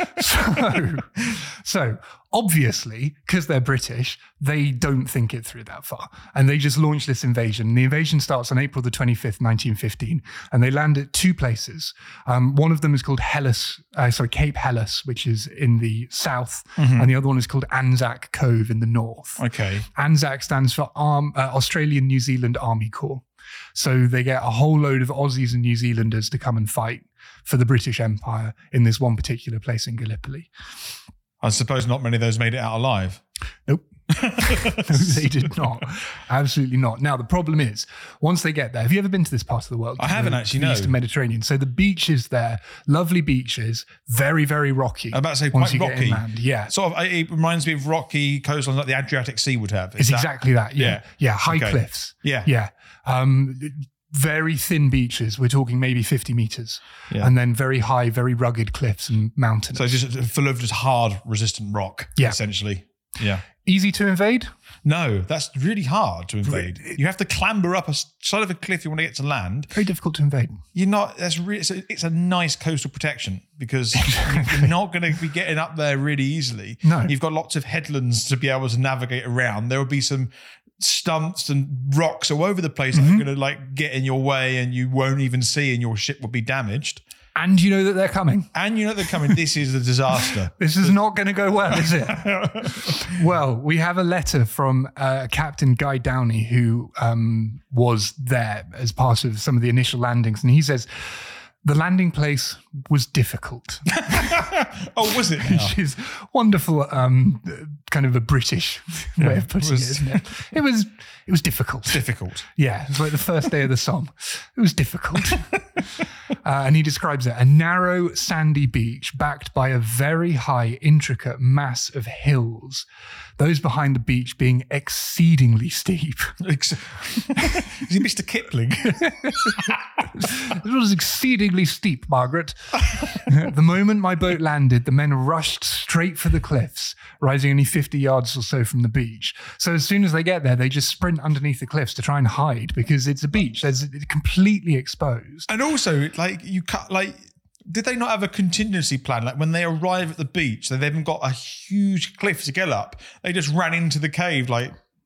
so, so, obviously, because they're British, they don't think it through that far. And they just launch this invasion. The invasion starts on April the twenty-fifth, nineteen fifteen. And they land at two places. Um, one of them is called Hellas, uh, sorry, Cape Helles, which is in the south. Mm-hmm. And the other one is called Anzac Cove in the north. Okay. Anzac stands for Arm, uh, Australian New Zealand Army Corps. So they get a whole load of Aussies and New Zealanders to come and fight for the British Empire in this one particular place in Gallipoli. I suppose not many of those made it out alive. Nope. No, they did not. Absolutely not. Now, the problem is, once they get there, have you ever been to this part of the world? I haven't the, actually, the no. Eastern Mediterranean. So the beaches there, lovely beaches, very, very rocky. I'm about to say once quite you rocky. Get inland. Yeah. Sort of, it reminds me of rocky coastlines like the Adriatic Sea would have. Is it's that, exactly that. Yeah. Yeah. yeah high okay. cliffs. Yeah. Yeah. Um, very thin beaches. We're talking maybe fifty meters. Yeah. And then very high, very rugged cliffs and mountains. So just full of just hard, resistant rock, yeah. essentially. Yeah. Easy to invade? No, that's really hard to invade. You have to clamber up a side of a cliff you want to get to land. Very difficult to invade. You're not, that's really, it's a, it's a nice coastal protection because you're not going to be getting up there really easily. No. You've got lots of headlands to be able to navigate around. There will be some stumps and rocks all over the place mm-hmm. that are going to like get in your way and you won't even see and your ship will be damaged. And you know that they're coming. And you know they're coming. This is a disaster. This is not going to go well, is it? Well, we have a letter from uh, Captain Guy Downey, who um, was there as part of some of the initial landings. And he says, the landing place was difficult. Oh, was it now? Which is wonderful, um, kind of a British way yeah, of putting it, was, it, isn't it? It was, it was difficult. Difficult. Yeah, it was like the first day of the Somme. It was difficult. Uh, and he describes it, a narrow, sandy beach backed by a very high, intricate mass of hills, those behind the beach being exceedingly steep. Is he Mister Kipling? It was exceedingly steep, Margaret. The moment my boat landed, the men rushed straight for the cliffs, rising only fifty yards or so from the beach. So as soon as they get there, they just sprint underneath the cliffs to try and hide because it's a beach. There's, it's completely exposed. And also, like, you cut, like, did they not have a contingency plan? Like, when they arrive at the beach, they haven't got a huge cliff to get up. They just ran into the cave, like,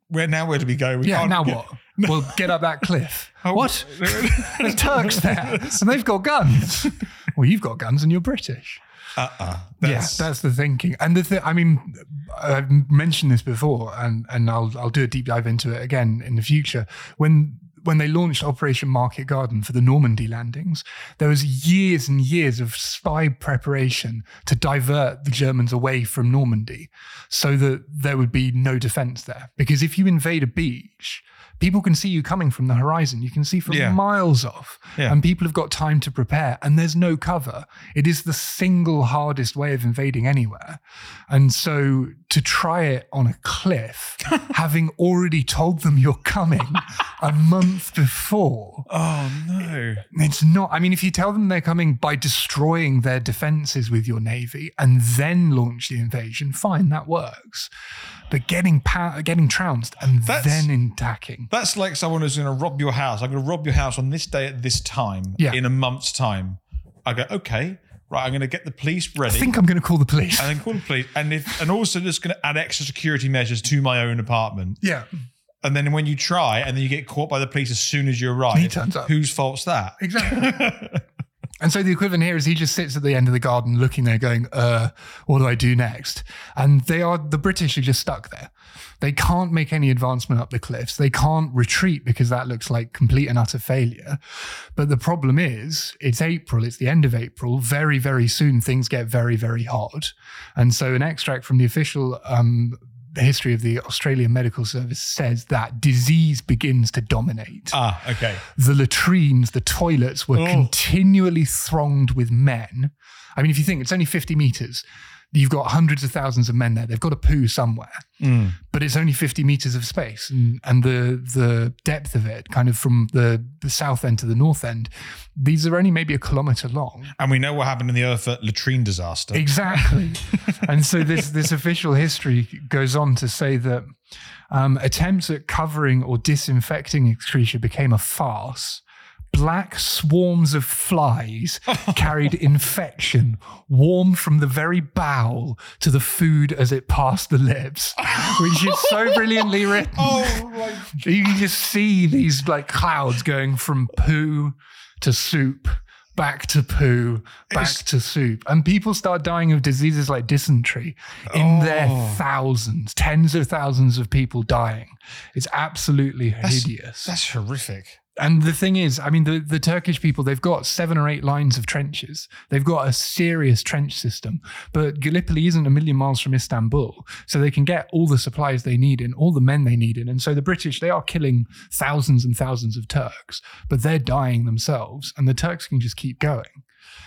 where now? Where do we go? We Yeah, can't now get- what? Well, get up that cliff. Oh, What? There's Turks there, and they've got guns. Well, you've got guns and you're British. Uh-uh. Yeah, that's the thinking. And the thing, I mean, I've mentioned this before, and and I'll I'll do a deep dive into it again in the future. When when they launched Operation Market Garden for the Normandy landings, there was years and years of spy preparation to divert the Germans away from Normandy so that there would be no defense there. Because if you invade a beach, people can see you coming from the horizon. You can see from Yeah. miles off, Yeah. and people have got time to prepare, and there's no cover. It is the single hardest way of invading anywhere. And so to try it on a cliff, having already told them you're coming a month before, Oh no. it's not. I mean, if you tell them they're coming by destroying their defenses with your navy and then launch the invasion, fine, that works. But getting pow- getting trounced and That's- then attacking. That's like someone who's going to rob your house. I'm going to rob your house on this day at this time Yeah. in a month's time. I go, okay, right. I'm going to get the police I ready. think I'm going to call the police. and then call the police. And if and also just going to add extra security measures to my own apartment. Yeah. And then when you try, and then you get caught by the police as soon as you arrive, He turns up. whose fault's that? Exactly. And so the equivalent here is he just sits at the end of the garden looking there going, uh, what do I do next? And they are, the British are just stuck there. They can't make any advancement up the cliffs. They can't retreat because that looks like complete and utter failure. But the problem is it's April, it's the end of April. Very, very soon things get very, very hot. And so an extract from the official um, the history of the Australian Medical Service says that disease begins to dominate. Ah, okay. The latrines, the toilets were Oh. continually thronged with men. I mean, if you think it's only fifty meters, you've got hundreds of thousands of men there. They've got to poo somewhere, Mm. but it's only fifty meters of space. And, and the the depth of it, kind of from the, the south end to the north end, these are only maybe a kilometer long. And we know what happened in the Erfurt latrine disaster. Exactly. And so this this official history goes on to say that um, attempts at covering or disinfecting excretia became a farce. Black swarms of flies carried infection, warm from the very bowel to the food as it passed the lips, which is so brilliantly written. Oh, my. You can just see these like clouds going from poo to soup, back to poo, back It's- to soup. And people start dying of diseases like dysentery in their Oh. thousands, tens of thousands of people dying. It's absolutely hideous. That's horrific. And the thing is, I mean, the, the Turkish people, they've got seven or eight lines of trenches. They've got a serious trench system. But Gallipoli isn't a million miles from Istanbul. So they can get all the supplies they need in, all the men they need in. And so the British, they are killing thousands and thousands of Turks, but they're dying themselves. And the Turks can just keep going.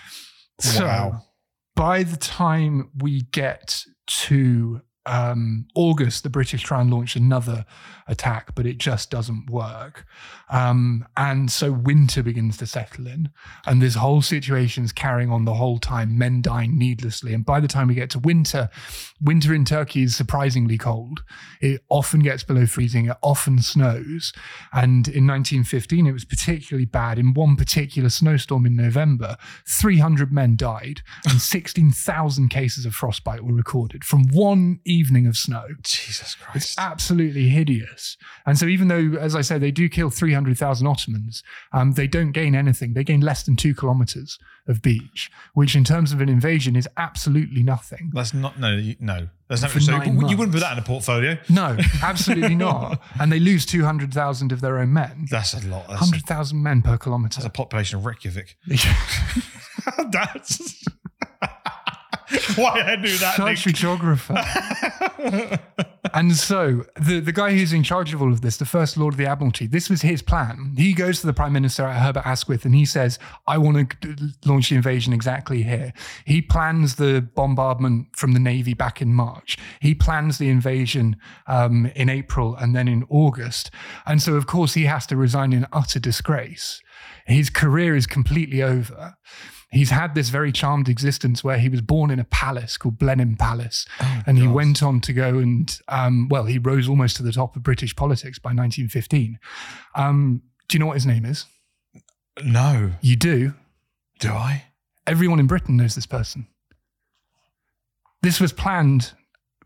So Wow. by the time we get to um, August, the British try and launch another attack, but it just doesn't work. Um, and so winter begins to settle in, and this whole situation's carrying on the whole time, men dying needlessly. And by the time we get to winter, winter in Turkey is surprisingly cold. It often gets below freezing. It often snows. And in nineteen fifteen, it was particularly bad. In one particular snowstorm in November, three hundred men died and sixteen thousand cases of frostbite were recorded from one evening of snow. Jesus Christ. It's absolutely hideous. And so even though, as I said, they do kill three hundred thousand Ottomans, um, they don't gain anything. They gain less than two kilometers of beach, which in terms of an invasion is absolutely nothing. That's not, no, you- no. That's not, For so nine you months. wouldn't put that in a portfolio. No, absolutely not. And they lose two hundred thousand of their own men. That's a lot. That's, one a, hundred thousand men per kilometer. that's a population of Reykjavik. That's why I knew that. Such a Nick. geographer. And so the, the guy who's in charge of all of this, the First Lord of the Admiralty, this was his plan. He goes to the Prime Minister, Herbert Asquith, and he says, I want to launch the invasion exactly here. He plans the bombardment from the Navy back in March. He plans the invasion um, in April and then in August. And so, of course, he has to resign in utter disgrace. His career is completely over. He's had this very charmed existence where he was born in a palace called Blenheim Palace. Oh, and he God. went on to go and, um, well, he rose almost to the top of British politics by nineteen fifteen. Um, do you know what his name is? No. You do. Do I? Everyone in Britain knows this person. This was planned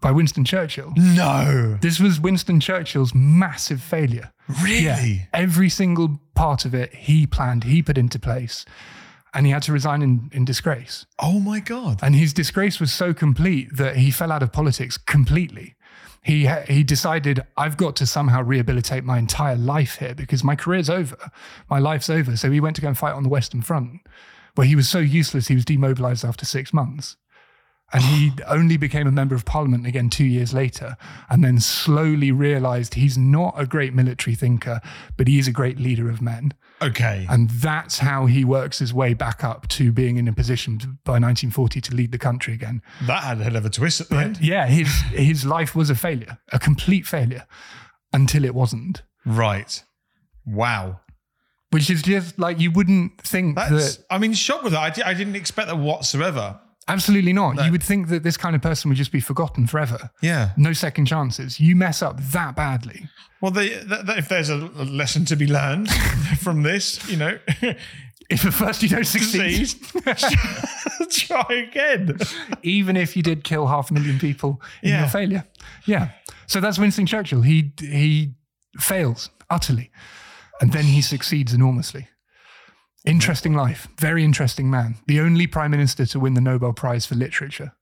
by Winston Churchill. No. This was Winston Churchill's massive failure. Really? Yeah. Every single part of it, he planned, he put into place. And he had to resign in, in disgrace. Oh my God. And his disgrace was so complete that he fell out of politics completely. He he decided, I've got to somehow rehabilitate my entire life here because my career's over. My life's over. So he went to go and fight on the Western Front, where he was so useless, he was demobilized after six months. And he only became a member of parliament again two years later, and then slowly realized he's not a great military thinker, but he is a great leader of men. Okay. And that's how he works his way back up to being in a position to, by nineteen forty to lead the country again. That had a hell of a twist at the But end. yeah, his his life was a failure, a complete failure, until it wasn't. Right. Wow. Which is just like, you wouldn't think That's, that... I mean, shocked with that. I, di- I didn't expect that whatsoever. Absolutely not. No. You would think that this kind of person would just be forgotten forever. Yeah. No second chances. You mess up that badly. Well, they, th- th- if there's a a lesson to be learned from this, you know, If at first you don't succeed, try again. even if you did kill half a million people in Yeah. your failure. Yeah. So that's Winston Churchill. He he fails utterly, and then he succeeds enormously. Interesting life. Very interesting man. The only prime minister to win the Nobel Prize for Literature.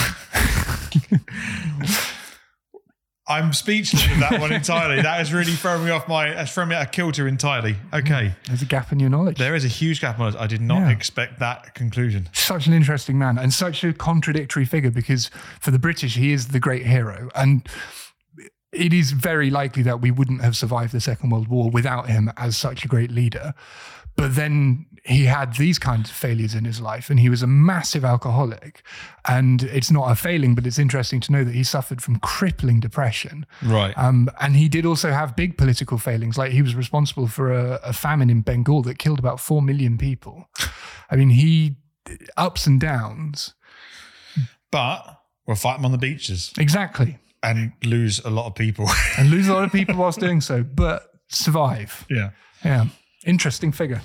I'm speechless with that one entirely. That has really thrown me off my, that's thrown me out of kilter entirely. Okay. There's a gap in your knowledge. There is a huge gap on it. I did not Yeah. expect that conclusion. Such an interesting man and such a contradictory figure, because for the British, he is the great hero. And it is very likely that we wouldn't have survived the Second World War without him as such a great leader. But then he had these kinds of failures in his life, and he was a massive alcoholic. And it's not a failing, but it's interesting to know that he suffered from crippling depression. Right. Um, and he did also have big political failings. Like, he was responsible for a, a famine in Bengal that killed about four million people. I mean, he, ups and downs. But we'll fight them on the beaches Exactly. and lose a lot of people. And lose a lot of people whilst doing so, but survive. Yeah. Yeah. Interesting figure.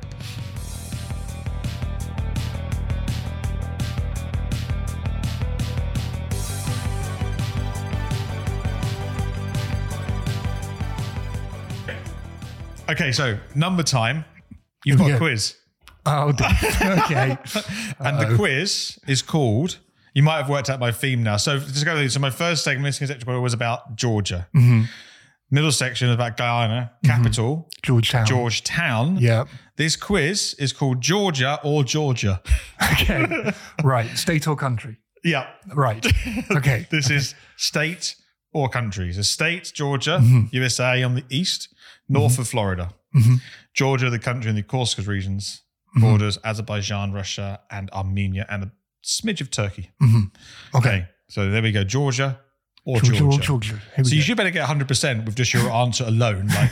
Okay, so number time. You've got Yeah. a quiz. Oh, dear. Okay. And the quiz is called, you might have worked out my theme now. So just go through. So my first segment, misconception, was about Georgia. Mm-hmm. Middle section is about Guyana, capital, Georgetown. Georgetown. Yeah. This quiz is called Georgia or Georgia. Okay. Right. State or country. Yeah. Right. Okay. This is state or country. So state, Georgia, Mm-hmm. U S A on the east, north of Florida. Mm-hmm. Georgia, the country in the Caucasus regions, borders Azerbaijan, Russia, and Armenia, and a smidge of Turkey. Mm-hmm. Okay. Okay, so there we go. Georgia or Georgia, Georgia. or Georgia. Here we So you go. should better get one hundred percent with just your answer alone. Like,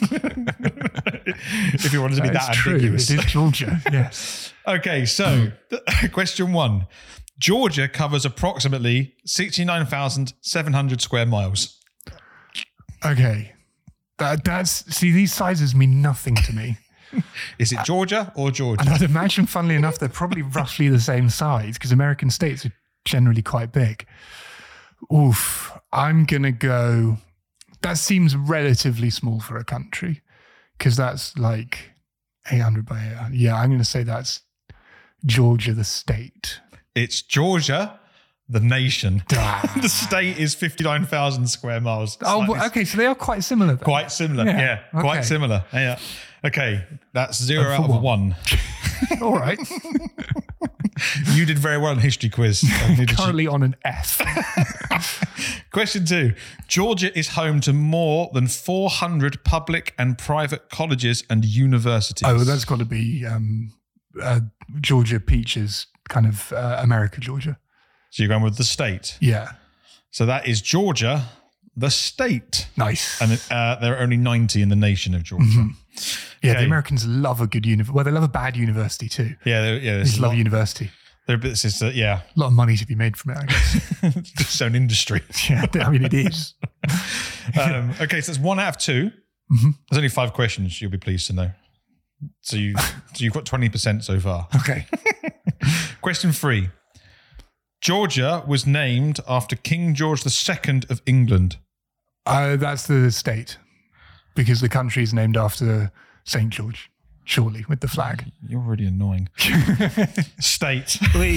if you wanted to be that, That's true. ambiguous. It is Georgia. Yes. Okay, so question one. Georgia covers approximately sixty-nine thousand seven hundred square miles. Okay. That, that's, see, these sizes mean nothing to me. Is it Georgia or Georgia? And I'd imagine, funnily enough, they're probably roughly the same size, because American states are generally quite big. Oof. I'm going to go, that seems relatively small for a country, because that's like eight hundred by eight hundred. Yeah, I'm going to say that's Georgia, the state. It's Georgia, the nation. Ah. The state is fifty-nine thousand square miles. Oh, Slightly- well, okay, so they are quite similar then. Quite similar. Yeah, Yeah, okay. quite similar. Yeah. Okay, that's zero Oh, for out of one. one. All right. You did very well in history quiz. I needed you- Currently on an F. Question two. Georgia is home to more than four hundred public and private colleges and universities. Oh, that's got to be um, uh, Georgia Peaches, kind of uh, America, Georgia. So you're going with the state. Yeah. So that is Georgia, the state. Nice. And uh, there are only ninety in the nation of Georgia. Mm-hmm. Yeah, Okay. the Americans love a good university. Well, they love a bad university too. Yeah, there- yeah. They There's just a love lot, university. there are bits, it's, uh, yeah, A lot of money to be made from it, I guess. its own industry. Yeah, I mean, it is. Um, okay, so it's one out of two. Mhm. There's only five questions. You'll be pleased to know. So you, so you've got twenty percent so far. Okay. Question three. Georgia was named after King George the Second of England. Uh, that's the state, because the country is named after Saint George, surely, with the flag. You're really annoying. State.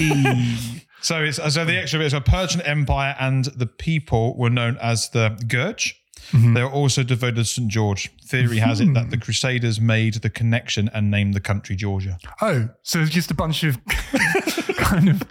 So it's so the extra bit is a Persian Empire, and the people were known as the Gurj. Mm-hmm. They were also devoted to Saint George. Theory has it that the Crusaders made the connection and named the country Georgia. Oh, so it's just a bunch of kind of...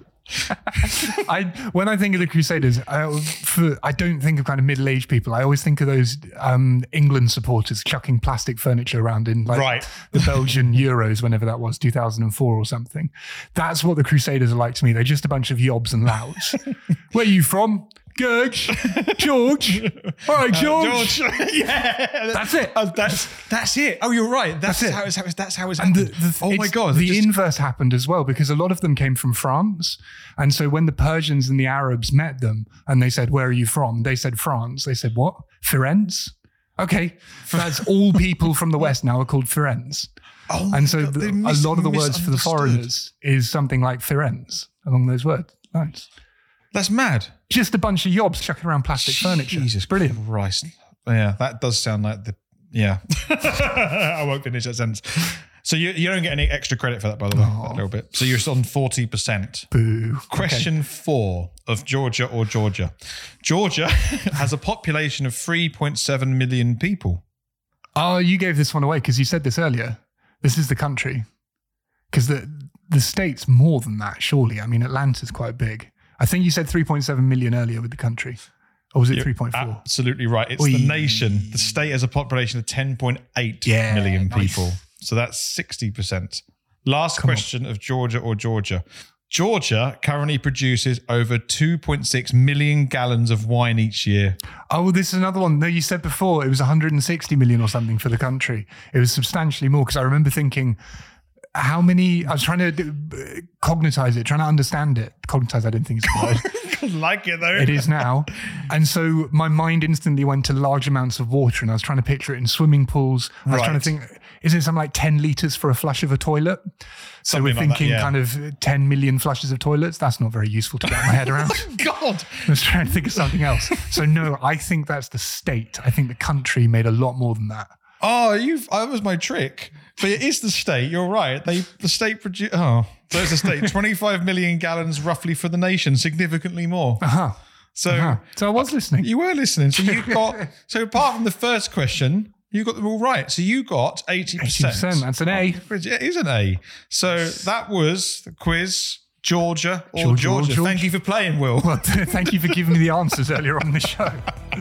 I when I think of the Crusaders, I, for, I don't think of kind of middle-aged people. I always think of those um, England supporters chucking plastic furniture around in like right. the Belgian Euros, whenever that was, two thousand four or something. That's what the Crusaders are like to me. They're just a bunch of yobs and louts. Where are you from? George, George. All right, George. Uh, George. Yeah, that's it. Uh, that's that's it. Oh, you're right. That's, that's how it's, it's that's how it's and happened. The, the, oh my god. The just... inverse happened as well, because a lot of them came from France, and so when the Persians and the Arabs met them, and they said, "Where are you from?" They said, "France." They said, "What? Firenze?" Okay, that's all people from the West now are called Firenze. Oh, and so god, the, mis- a lot of the words for the foreigners is something like Firenze along those words. Nice. That's mad. Just a bunch of yobs chucking around plastic Jesus furniture. Jesus, brilliant. Christ. Yeah, that does sound like the, yeah. I won't finish that sentence. So you, you don't get any extra credit for that, by the way, oh. a little bit. So you're on forty percent. Boo. Question okay. four of Georgia or Georgia. Georgia has a population of three point seven million people. Oh, you gave this one away because you said this earlier. This is the country. Because the, the state's more than that, surely. I mean, Atlanta's quite big. I think you said three point seven million earlier with the country. Or was it three point four? Absolutely right. It's Oy. the nation. The state has a population of ten point eight yeah, million nice. people. So that's sixty percent. Last Come question on. Of Georgia or Georgia. Georgia currently produces over two point six million gallons of wine each year. Oh, well, this is another one. No, you said before it was one hundred sixty million or something for the country. It was substantially more, because I remember thinking... How many? I was trying to do, uh, cognitize it, trying to understand it. Cognitize, I didn't think it's a word. Like it though. It is now. And so my mind instantly went to large amounts of water, and I was trying to picture it in swimming pools. I was right. trying to think, is it something like ten litres for a flush of a toilet? So Something we're like thinking that, yeah. kind of ten million flushes of toilets. That's not very useful to get my head around. Oh, God. I was trying to think of something else. So no, I think that's the state. I think the country made a lot more than that. Oh, you've that was my trick. But it is the state. You're right. They the state produce. Oh, so it's the state. twenty-five million gallons roughly for the nation. Significantly more. Uh huh. So, uh-huh. so I was listening. You were listening. So you got. So apart from the first question, you got them all right. So you got eighty percent. eighty percent. That's an A. It is an A. So that was the quiz. Georgia or Georgia, Georgia. Georgia. Thank you for playing, Will. Well, thank you for giving me the answers earlier on in the show.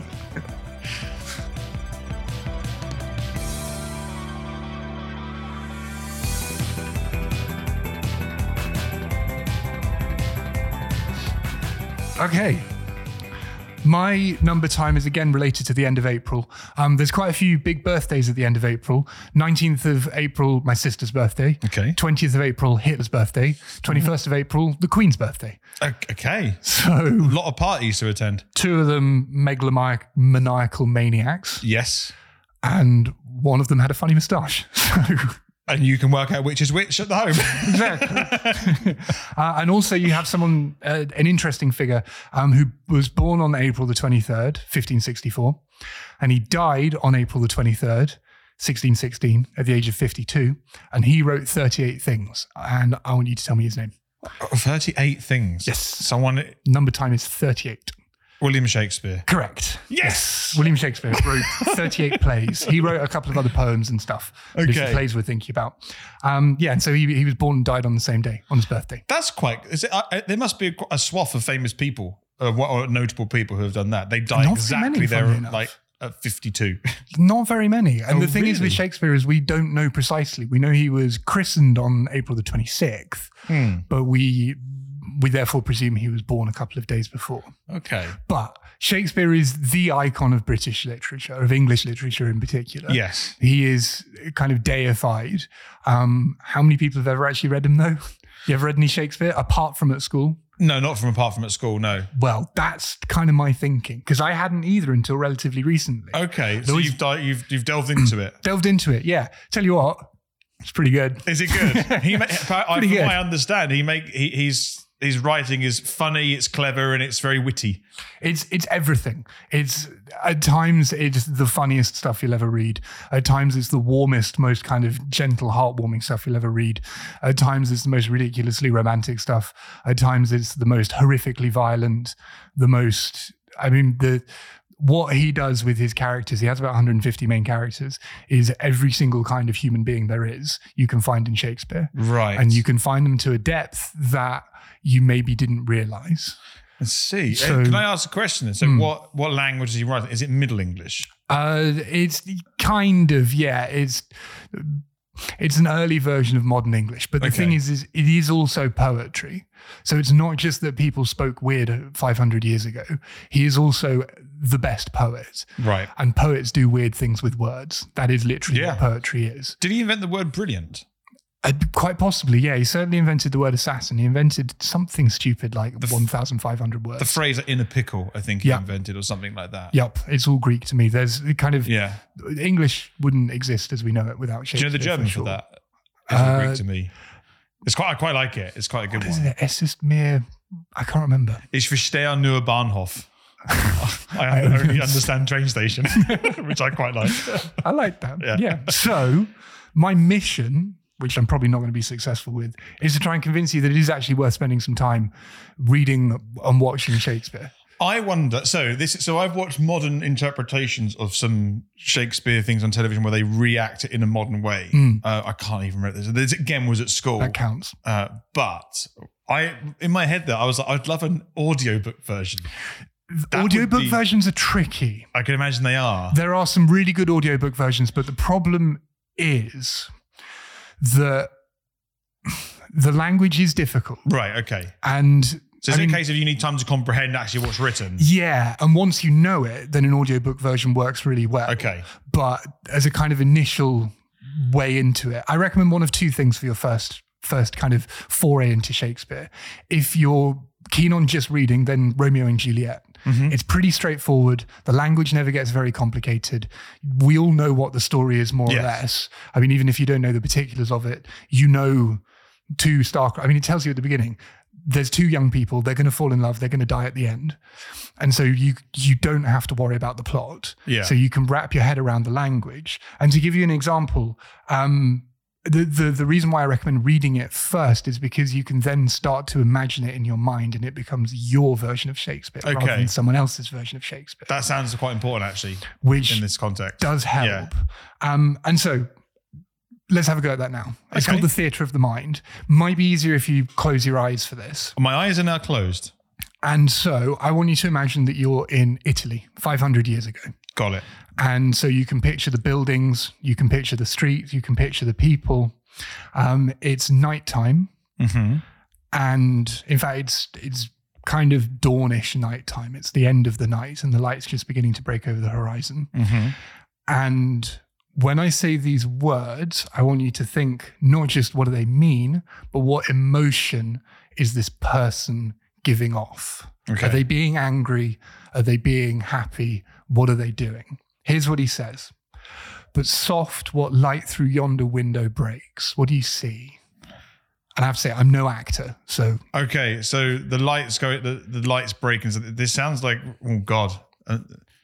Okay. My number time is again related to the end of April. Um, there's quite a few big birthdays at the end of April. nineteenth of April, my sister's birthday. Okay. twentieth of April, Hitler's birthday. twenty-first of April, the Queen's birthday. Okay. So a lot of parties to attend. Two of them megalomaniacal maniacs. Yes. And one of them had a funny moustache. So... And you can work out which is which at the home. Exactly. uh, and also you have someone, uh, an interesting figure, um, who was born on April the twenty-third, fifteen sixty-four. And he died on April the twenty-third, sixteen sixteen, at the age of fifty-two. And he wrote thirty-eight things. And I want you to tell me his name. thirty-eight things? Yes. Someone... Number time is thirty-eight. William Shakespeare. Correct. Yes. yes. William Shakespeare wrote thirty-eight plays. He wrote a couple of other poems and stuff. Okay. The plays we're thinking about. Um, yeah, and so he, he was born and died on the same day, on his birthday. That's quite... Is it, uh, there must be a, a swath of famous people, uh, or notable people who have done that. They died Not exactly many, there, enough. like at fifty-two. Not very many. And Oh, the thing is really? with Shakespeare is we don't know precisely. We know he was christened on April the twenty-sixth, Hmm. but we we therefore presume he was born a couple of days before. Okay. But Shakespeare is the icon of British literature, of English literature in particular. Yes. He is kind of deified. Um, how many people have ever actually read him, though? You ever read any Shakespeare, apart from at school? No, not from apart from at school, no. Well, that's kind of my thinking, because I hadn't either until relatively recently. Okay, so There you've, di- you've you've delved into it. Delved into it, yeah. Tell you what, it's pretty good. Is it good? He, ma- I, Pretty from good. what I understand, he make he, he's his writing is funny, it's clever, and it's very witty. It's it's everything. It's at times it's the funniest stuff you'll ever read. At times it's the warmest, most kind of gentle, heartwarming stuff you'll ever read. At times it's the most ridiculously romantic stuff. At times it's the most horrifically violent, the most, I mean, the what he does with his characters, he has about one hundred fifty main characters, is every single kind of human being there is, you can find in Shakespeare. Right. And you can find them to a depth that you maybe didn't realize. Let's see. So, Can I ask a question then? So mm. what, what language is he writing? Is it Middle English? Uh, it's kind of, yeah, it's it's an early version of modern English. But the Okay. thing is, is, it is also poetry. So it's not just that people spoke weird five hundred years ago. He is also the best poet. Right. And poets do weird things with words. That is literally Yeah. what poetry is. Did he invent the word brilliant? Uh, quite possibly, yeah. He certainly invented the word assassin. He invented something stupid like f- one thousand five hundred words. The phrase in a pickle, I think he Yeah. invented, or something like that. Yep, it's all Greek to me. There's kind of Yeah. English wouldn't exist as we know it without Do Shakespeare. you know the German for, for sure. that? It's all Uh, Greek to me. It's quite. I quite like it. It's quite a good What is one. it? Es ist mir, I can't remember. Ich verstehe nur Bahnhof. I only understand train station, which I quite like. I like that. Yeah. Yeah. So my mission, which I'm probably not going to be successful with, is to try and convince you that it is actually worth spending some time reading and watching Shakespeare. I wonder. So this. So I've watched modern interpretations of some Shakespeare things on television where they react it in a modern way. Mm. Uh, I can't even remember this. This again was at school. That counts. Uh, but I, in my head, there I was like, I'd love an audiobook version. That would Audiobook be- versions are tricky. I can imagine they are. There are some really good audiobook versions, but the problem is that the language is difficult. Right. Okay. And So I is it mean, a case of you need time to comprehend actually what's written? yeah, and once you know it, then an audiobook version works really well. Okay. But as a kind of initial way into it, I recommend one of two things for your first first kind of foray into Shakespeare. If you're keen on just reading, then Romeo and Juliet. Mm-hmm. It's pretty straightforward. The language never gets very complicated. We all know what the story is, more Yes. or less. I mean, even if you don't know the particulars of it, you know two Stark. I mean, it tells you at the beginning, there's two young people, they're going to fall in love, they're going to die at the end. And so you you don't have to worry about the plot. Yeah. So you can wrap your head around the language. And to give you an example, um, the, the, the reason why I recommend reading it first is because you can then start to imagine it in your mind and it becomes your version of Shakespeare rather Okay. than someone else's version of Shakespeare, That sounds quite important actually which in this context. does help. Yeah. Um, and so let's have a go at that now. It's Okay. called the theatre of the mind. Might be easier if you close your eyes for this. My eyes are now closed. And so I want you to imagine that you're in Italy five hundred years ago. Got it. And so you can picture the buildings, you can picture the streets, you can picture the people. Um, it's nighttime. Mm-hmm. And in fact, it's it's kind of dawnish nighttime. It's the end of the night and the light's just beginning to break over the horizon. Mm-hmm. And when I say these words, I want you to think not just what do they mean, but what emotion is this person giving off? Okay. Are they being angry? Are they being happy? What are they doing? Here's what he says. But soft, what light through yonder window breaks. What do you see? And I have to say, I'm no actor, so Okay, so the lights go, the, the lights break, and so this sounds like, oh God, uh,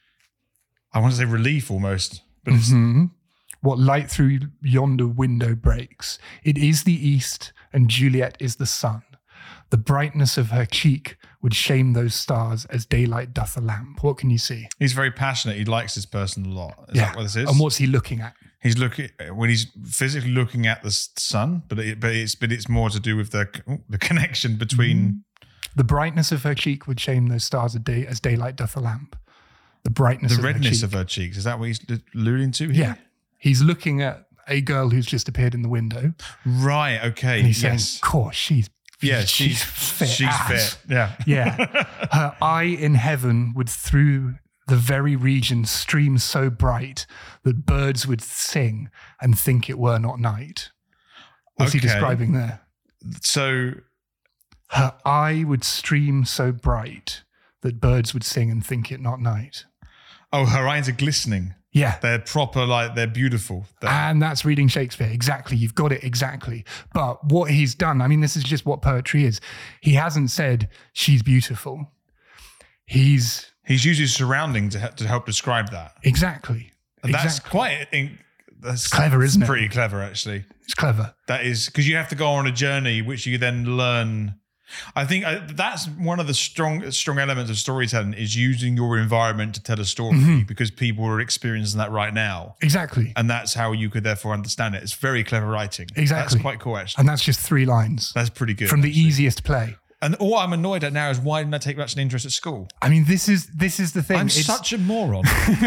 I want to say relief almost, but it's Mhm. What light through yonder window breaks. It is the east, and Juliet is the sun. The brightness of her cheek would shame those stars as daylight doth a lamp. What can you see? he's very passionate. He likes this person a lot. Is that what this is? And what's he looking at? He's looking when he's physically looking at the s- sun, but it, but it's but it's more to do with the oh, the connection between. The brightness of her cheek would shame those stars as, day, as daylight doth a lamp. The brightness The of her redness cheek. of her cheeks. Is that what he's alluding to here? Yeah. He's looking at a girl who's just appeared in the window. Right. Okay. And he's yes. saying, course, she's yeah. she's, She's fit. She's as." fit. Yeah. Yeah. Her eye in heaven would through the very region stream so bright that birds would sing and think it were not night. What's he Okay. describing there? So Her eye would stream so bright that birds would sing and think it not night. oh, her eyes are glistening. Yeah. They're proper, like they're beautiful. They're- and that's reading Shakespeare. Exactly. You've got it exactly. But what he's done, I mean, this is just what poetry is. He hasn't said she's beautiful. He's... He's used his surrounding to, to help describe that. Exactly. And that's exactly. quite... In, that's clever, isn't it? Pretty clever, actually. It's clever. That is, because you have to go on a journey, which you then learn... I think I, that's one of the strong strong elements of storytelling is using your environment to tell a story mm-hmm. because people are experiencing that right now. Exactly. And that's how you could therefore understand it. It's very clever writing. Exactly. That's quite cool, actually. And that's just three lines. That's pretty good. From the actually. easiest play. And all I'm annoyed at now is why didn't I take such an interest at school? I mean, this is this is the thing. I'm it's, such a moron.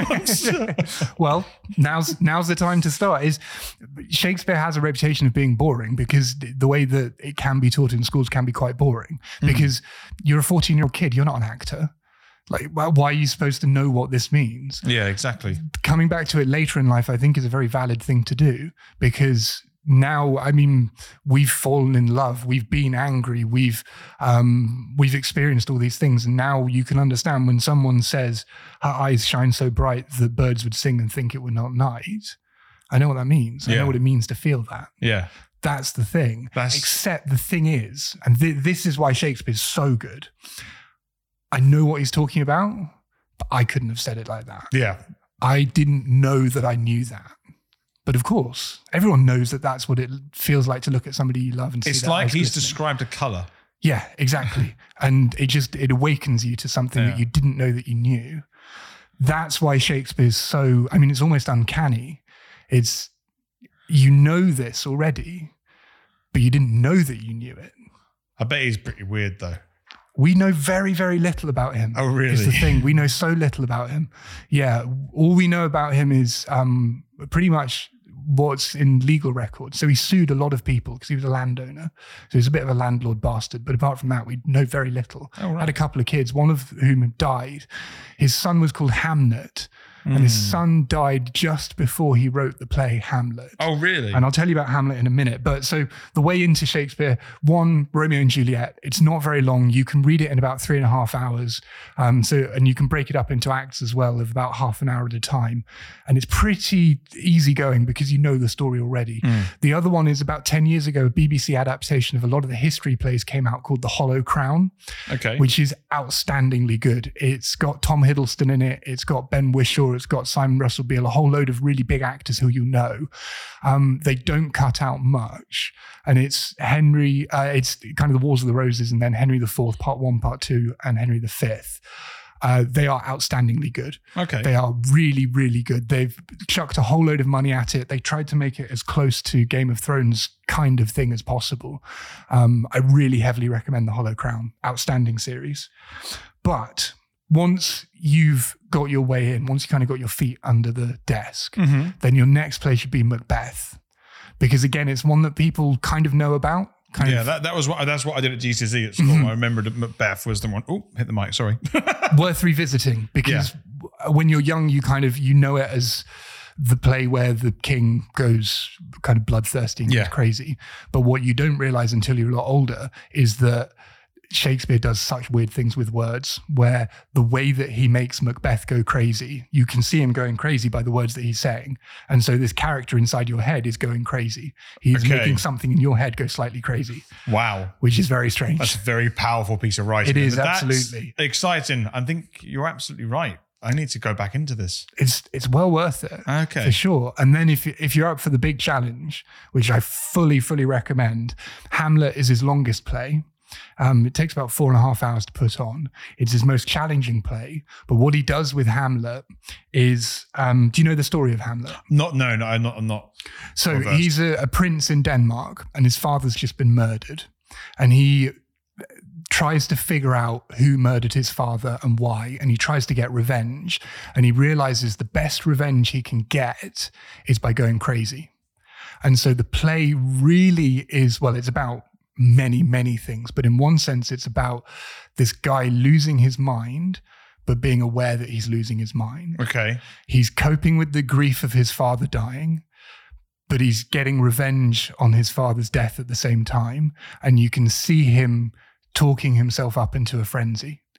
Well, now's now's the time to start. Is Shakespeare has a reputation of being boring because the way that it can be taught in schools can be quite boring. Mm. Because you're a fourteen-year-old kid, you're not an actor. Like, why are you supposed to know what this means? Yeah, exactly. Coming back to it later in life, I think is a very valid thing to do because now, I mean, we've fallen in love, we've been angry, we've um, we've experienced all these things, and now you can understand when someone says her eyes shine so bright that birds would sing and think it were not night. I know what that means. I Yeah. know what it means to feel that. Yeah. That's the thing. That's- Except the thing is, and th- this is why Shakespeare's so good, I know what he's talking about, but I couldn't have said it like that. Yeah. I didn't know that I knew that. But of course, everyone knows that that's what it feels like to look at somebody you love and see It's that like eyes he's glistening. described a colour. Yeah, exactly. And it just, it awakens you to something Yeah. that you didn't know that you knew. That's why Shakespeare's so, I mean, it's almost uncanny. It's, you know this already, but you didn't know that you knew it. I bet he's pretty weird though. We know very, very little about him. Oh, really? Is the thing. We know so little about him. Yeah. All we know about him is um, pretty much what's in legal records. So he sued a lot of people because he was a landowner. So he was a bit of a landlord bastard. But apart from that, we know very little. Oh, right. Had a couple of kids, one of whom had died. His son was called Hamnet. And his son died just before he wrote the play Hamlet. Oh, really? And I'll tell you about Hamlet in a minute. But so the way into Shakespeare, one, Romeo and Juliet, it's not very long. You can read it in about three and a half hours. Um, so, and you can break it up into acts as well of about half an hour at a time. And it's pretty easy going because you know the story already. Mm. The other one is about ten years ago, a B B C adaptation of a lot of the history plays came out called The Hollow Crown, okay, which is outstandingly good. It's got Tom Hiddleston in it. It's got Ben Whishaw. It's got Simon Russell Beale, a whole load of really big actors who you know. Um, they don't cut out much. And it's Henry, uh, it's kind of the Wars of the Roses and then Henry the Fourth, part one, part two, and Henry the Fifth. Uh, they are outstandingly good. Okay. They are really, really good. They've chucked a whole load of money at it. They tried to make it as close to Game of Thrones kind of thing as possible. Um, I really heavily recommend The Hollow Crown. Outstanding series. But once you've got your way in, once you kind of got your feet under the desk, mm-hmm. then your next play should be Macbeth. Because again, it's one that people kind of know about. Kind yeah, of, that, that was what that's what I did at G C S E at school. Mm-hmm. I remember that Macbeth was the one. Oh, hit the mic. Sorry. worth revisiting because yeah. when you're young, you kind of you know it as the play where the king goes kind of bloodthirsty and yeah. goes crazy. But what you don't realize until you're a lot older is that Shakespeare does such weird things with words where the way that he makes Macbeth go crazy, you can see him going crazy by the words that he's saying. And so this character inside your head is going crazy. He's okay. making something in your head go slightly crazy. Wow. Which is very strange. That's a very powerful piece of writing. It is, That's absolutely. exciting. I think you're absolutely right. I need to go back into this. It's it's well worth it. Okay. For sure. And then if, if you're up for the big challenge, which I fully, fully recommend, Hamlet is his longest play. Um, it takes about four and a half hours to put on. It's his most challenging play. But what he does with Hamlet is, um, do you know the story of Hamlet? Not, no, no, I'm not. I'm not so reversed. He's a, a prince in Denmark and his father's just been murdered. And he tries to figure out who murdered his father and why. And he tries to get revenge. And he realizes the best revenge he can get is by going crazy. And so the play really is, well, it's about many, many things. But in one sense, it's about this guy losing his mind, but being aware that he's losing his mind. Okay. He's coping with the grief of his father dying, but he's getting revenge on his father's death at the same time. And you can see him talking himself up into a frenzy.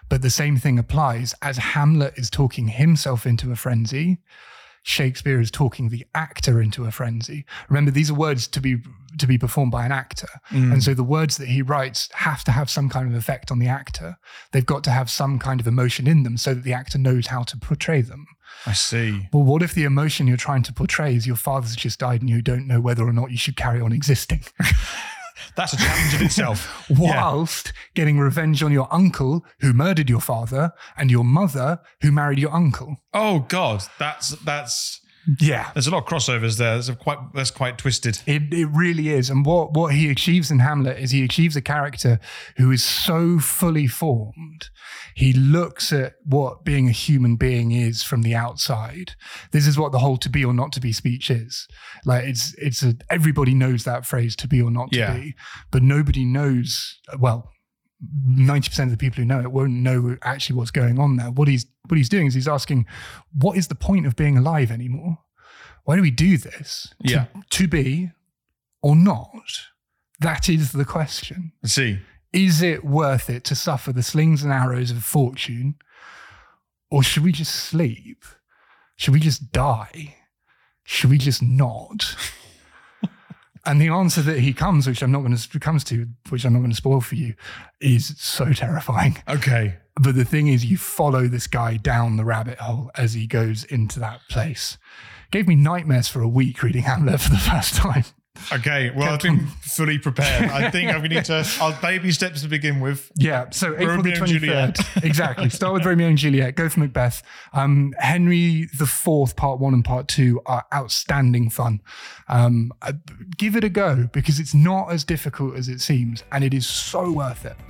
But the same thing applies. As Hamlet is talking himself into a frenzy, Shakespeare is talking the actor into a frenzy. Remember, these are words to be to be performed by an actor. Mm. And so the words that he writes have to have some kind of effect on the actor. They've got to have some kind of emotion in them so that the actor knows how to portray them. I see. Well, what if the emotion you're trying to portray is your father's just died and you don't know whether or not you should carry on existing? That's a challenge in itself. Whilst yeah. getting revenge on your uncle who murdered your father and your mother who married your uncle. Oh God, that's that's yeah. There's a lot of crossovers there. That's quite that's quite twisted. It it really is. And what what he achieves in Hamlet is he achieves a character who is so fully formed. He looks at what being a human being is from the outside. This is what the whole to be or not to be speech is. Like it's it's a, everybody knows that phrase, to be or not to yeah. be, but nobody knows, well, ninety percent of the people who know it won't know actually what's going on there. What he's what he's doing is he's asking, what is the point of being alive anymore? Why do we do this? Yeah. To, to be or not? That is the question. Let's see. Is it worth it to suffer the slings and arrows of fortune? Or should we just sleep? Should we just die? Should we just not? And the answer that he comes, which I'm not going to comes to, which I'm not going to spoil for you, is so terrifying. Okay. But the thing is, you follow this guy down the rabbit hole as he goes into that place. Gave me nightmares for a week reading Hamlet for the first time. Okay, well, I've been fully prepared. I think I'm going to need to, I'll baby steps to begin with. Yeah, so April Romeo the twenty-third. Exactly. Start with Romeo and Juliet, go for Macbeth. Um, Henry the Fourth, part one and part two are outstanding fun. Um, uh, give it a go because it's not as difficult as it seems and it is so worth it.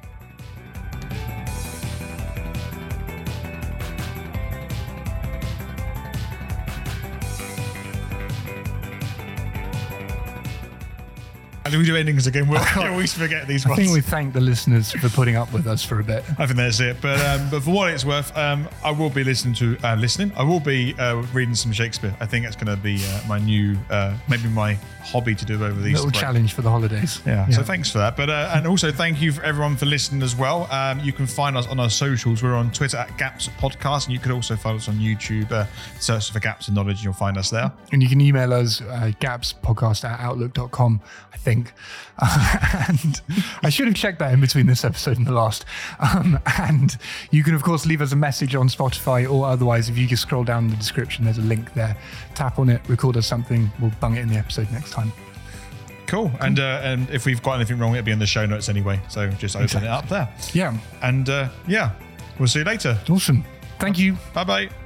And we do endings again. We'll always forget these ones. I think we thank the listeners for putting up with us for a bit. I think that's it. But um, but for what it's worth, um, I will be listening to uh, listening. I will be uh, reading some Shakespeare. I think that's going to be uh, my new, uh, maybe my hobby to do over these. Little challenge for the holidays. Yeah. yeah. So thanks for that. But uh, and also thank you for everyone for listening as well. Um, you can find us on our socials. We're on Twitter at Gaps Podcast, and you can also follow us on YouTube. Uh, search for Gaps of Knowledge, and you'll find us there. And you can email us uh, gapspodcast at outlook dot com. I think. Uh, and I should have checked that in between this episode and the last. Um, and you can, of course, leave us a message on Spotify or otherwise. If you just scroll down the description, there's a link there. Tap on it, record us something. We'll bung it in the episode next time. Cool. And uh, and if we've got anything wrong, it'll be in the show notes anyway. So just open exactly. it up there. Yeah. And uh, yeah, we'll see you later. Awesome. Thank you. Bye-bye.